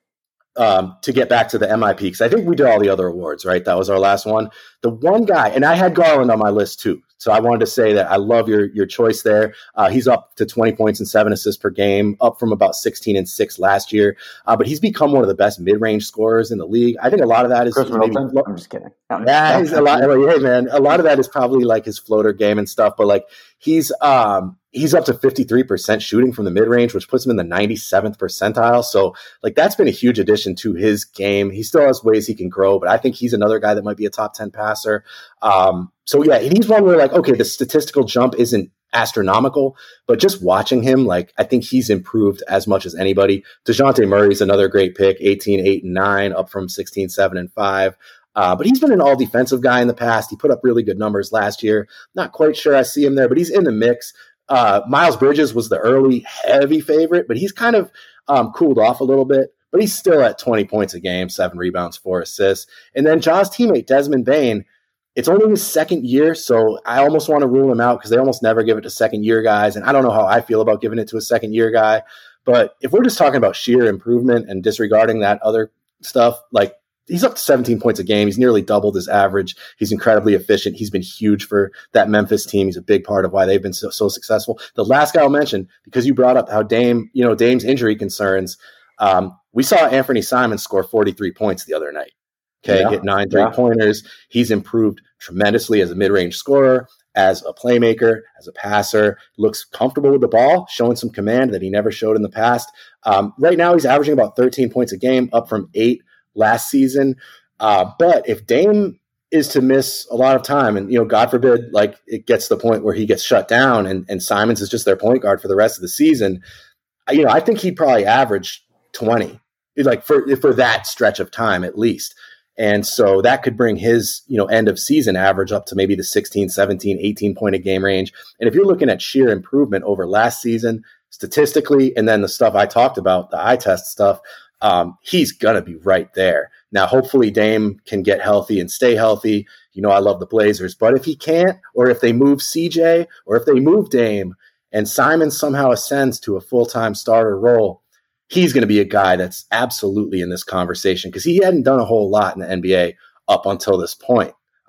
Um, to get back to the M I P, because I think we did all the other awards, right? That was our last one. The one guy, and I had Garland on my list too, so I wanted to say that I love your your choice there. Uh, he's up to twenty points and seven assists per game, up from about sixteen and six last year. Uh, but he's become one of the best mid-range scorers in the league. I think a lot of that is Chris maybe, Middleton? I'm just kidding. No, yeah, he's a lot. Hey, man, a lot of that is probably like his floater game and stuff. But like he's um, he's up to fifty-three percent shooting from the mid range, which puts him in the ninety-seventh percentile. So like that's been a huge addition to his game. He still has ways he can grow, but I think he's another guy that might be a top ten passer. Um, so yeah, and he's one where like, okay, the statistical jump isn't astronomical, but just watching him, like I think he's improved as much as anybody. DeJounte Murray's another great pick, eighteen, eight, and nine, up from sixteen, seven, and five. Uh, but he's been an all-defensive guy in the past. He put up really good numbers last year. Not quite sure I see him there, but he's in the mix. Uh, Miles Bridges was the early heavy favorite, but he's kind of um, cooled off a little bit. But he's still at twenty points a game, seven rebounds, four assists. And then Ja's teammate, Desmond Bane, it's only his second year, so I almost want to rule him out because they almost never give it to second-year guys. And I don't know how I feel about giving it to a second-year guy. But if we're just talking about sheer improvement and disregarding that other stuff, like, he's up to seventeen points a game. He's nearly doubled his average. He's incredibly efficient. He's been huge for that Memphis team. He's a big part of why they've been so, so successful. The last guy I'll mention, because you brought up how Dame, you know, Dame's injury concerns, um, we saw Anthony Simons score forty-three points the other night. Okay, yeah, hit nine three-pointers. Yeah. He's improved tremendously as a mid-range scorer, as a playmaker, as a passer, looks comfortable with the ball, showing some command that he never showed in the past. Um, right now, he's averaging about thirteen points a game, up from eight last season. Uh, but if Dame is to miss a lot of time, and, you know, God forbid, like it gets to the point where he gets shut down and, and Simons is just their point guard for the rest of the season, you know, I think he'd probably average twenty, like for, for that stretch of time at least. And so that could bring his, you know, end of season average up to maybe the sixteen, seventeen, eighteen point a game range. And if you're looking at sheer improvement over last season, statistically, and then the stuff I talked about, the eye test stuff, um, he's going to be right there. Now, hopefully Dame can get healthy and stay healthy. You know, I love the Blazers, but if he can't, or if they move C J, or if they move Dame and Simon somehow ascends to a full-time starter role, he's going to be a guy that's absolutely in this conversation because he hadn't done a whole lot in the N B A up until this point.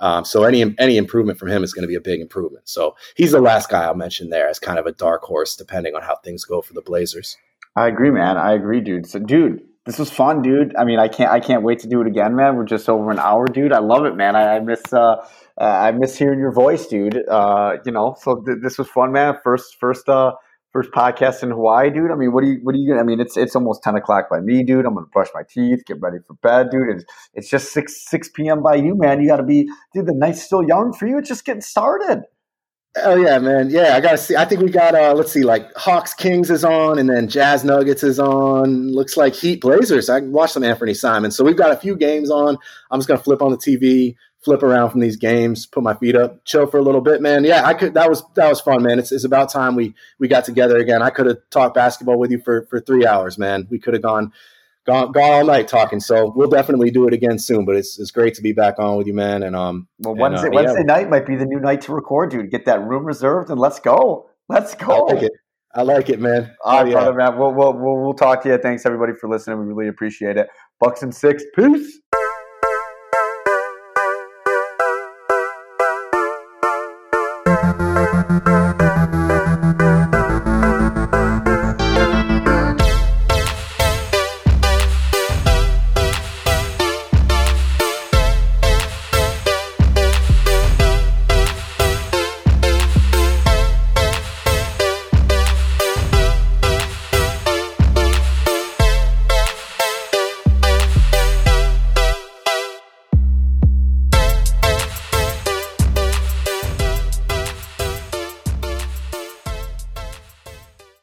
Um, so any any improvement from him is going to be a big improvement. So he's the last guy I'll mention there as kind of a dark horse, depending on how things go for the Blazers. I agree, man. I agree, dude. So, dude, this was fun, dude. I mean, I can't I can't wait to do it again, man. We're just over an hour, dude. I love it, man. I, I miss uh, uh, I miss hearing your voice, dude. Uh, you know, so th- this was fun, man. First first uh first podcast in Hawaii, dude. I mean, what do you what are you gonna? I mean, it's it's almost ten o'clock by me, dude. I'm gonna brush my teeth, get ready for bed, dude. It's it's just six six p.m. by you, man. You got to be, dude. The night's still young for you. It's just getting started. Oh yeah, man. Yeah, I gotta see. I think we got uh let's see, like Hawks Kings is on, and then Jazz Nuggets is on. Looks like Heat Blazers. I can watch some Anthony Simons. So we've got a few games on. I'm just gonna flip on the T V, flip around from these games, put my feet up, chill for a little bit, man. Yeah, I could that was that was fun, man. It's it's about time we we got together again. I could have talked basketball with you for for three hours, man. We could have gone Gone, gone all night talking, so we'll definitely do it again soon. But it's it's great to be back on with you, man. And um, well, Wednesday and, uh, Wednesday yeah. night might be the new night to record, dude. Get that room reserved and let's go. Let's go. I like it. I like it, man. All right, oh, yeah. brother, man. We'll, we'll we'll we'll talk to you. Thanks everybody for listening. We really appreciate it. Bucks and six. Peace. Thank you.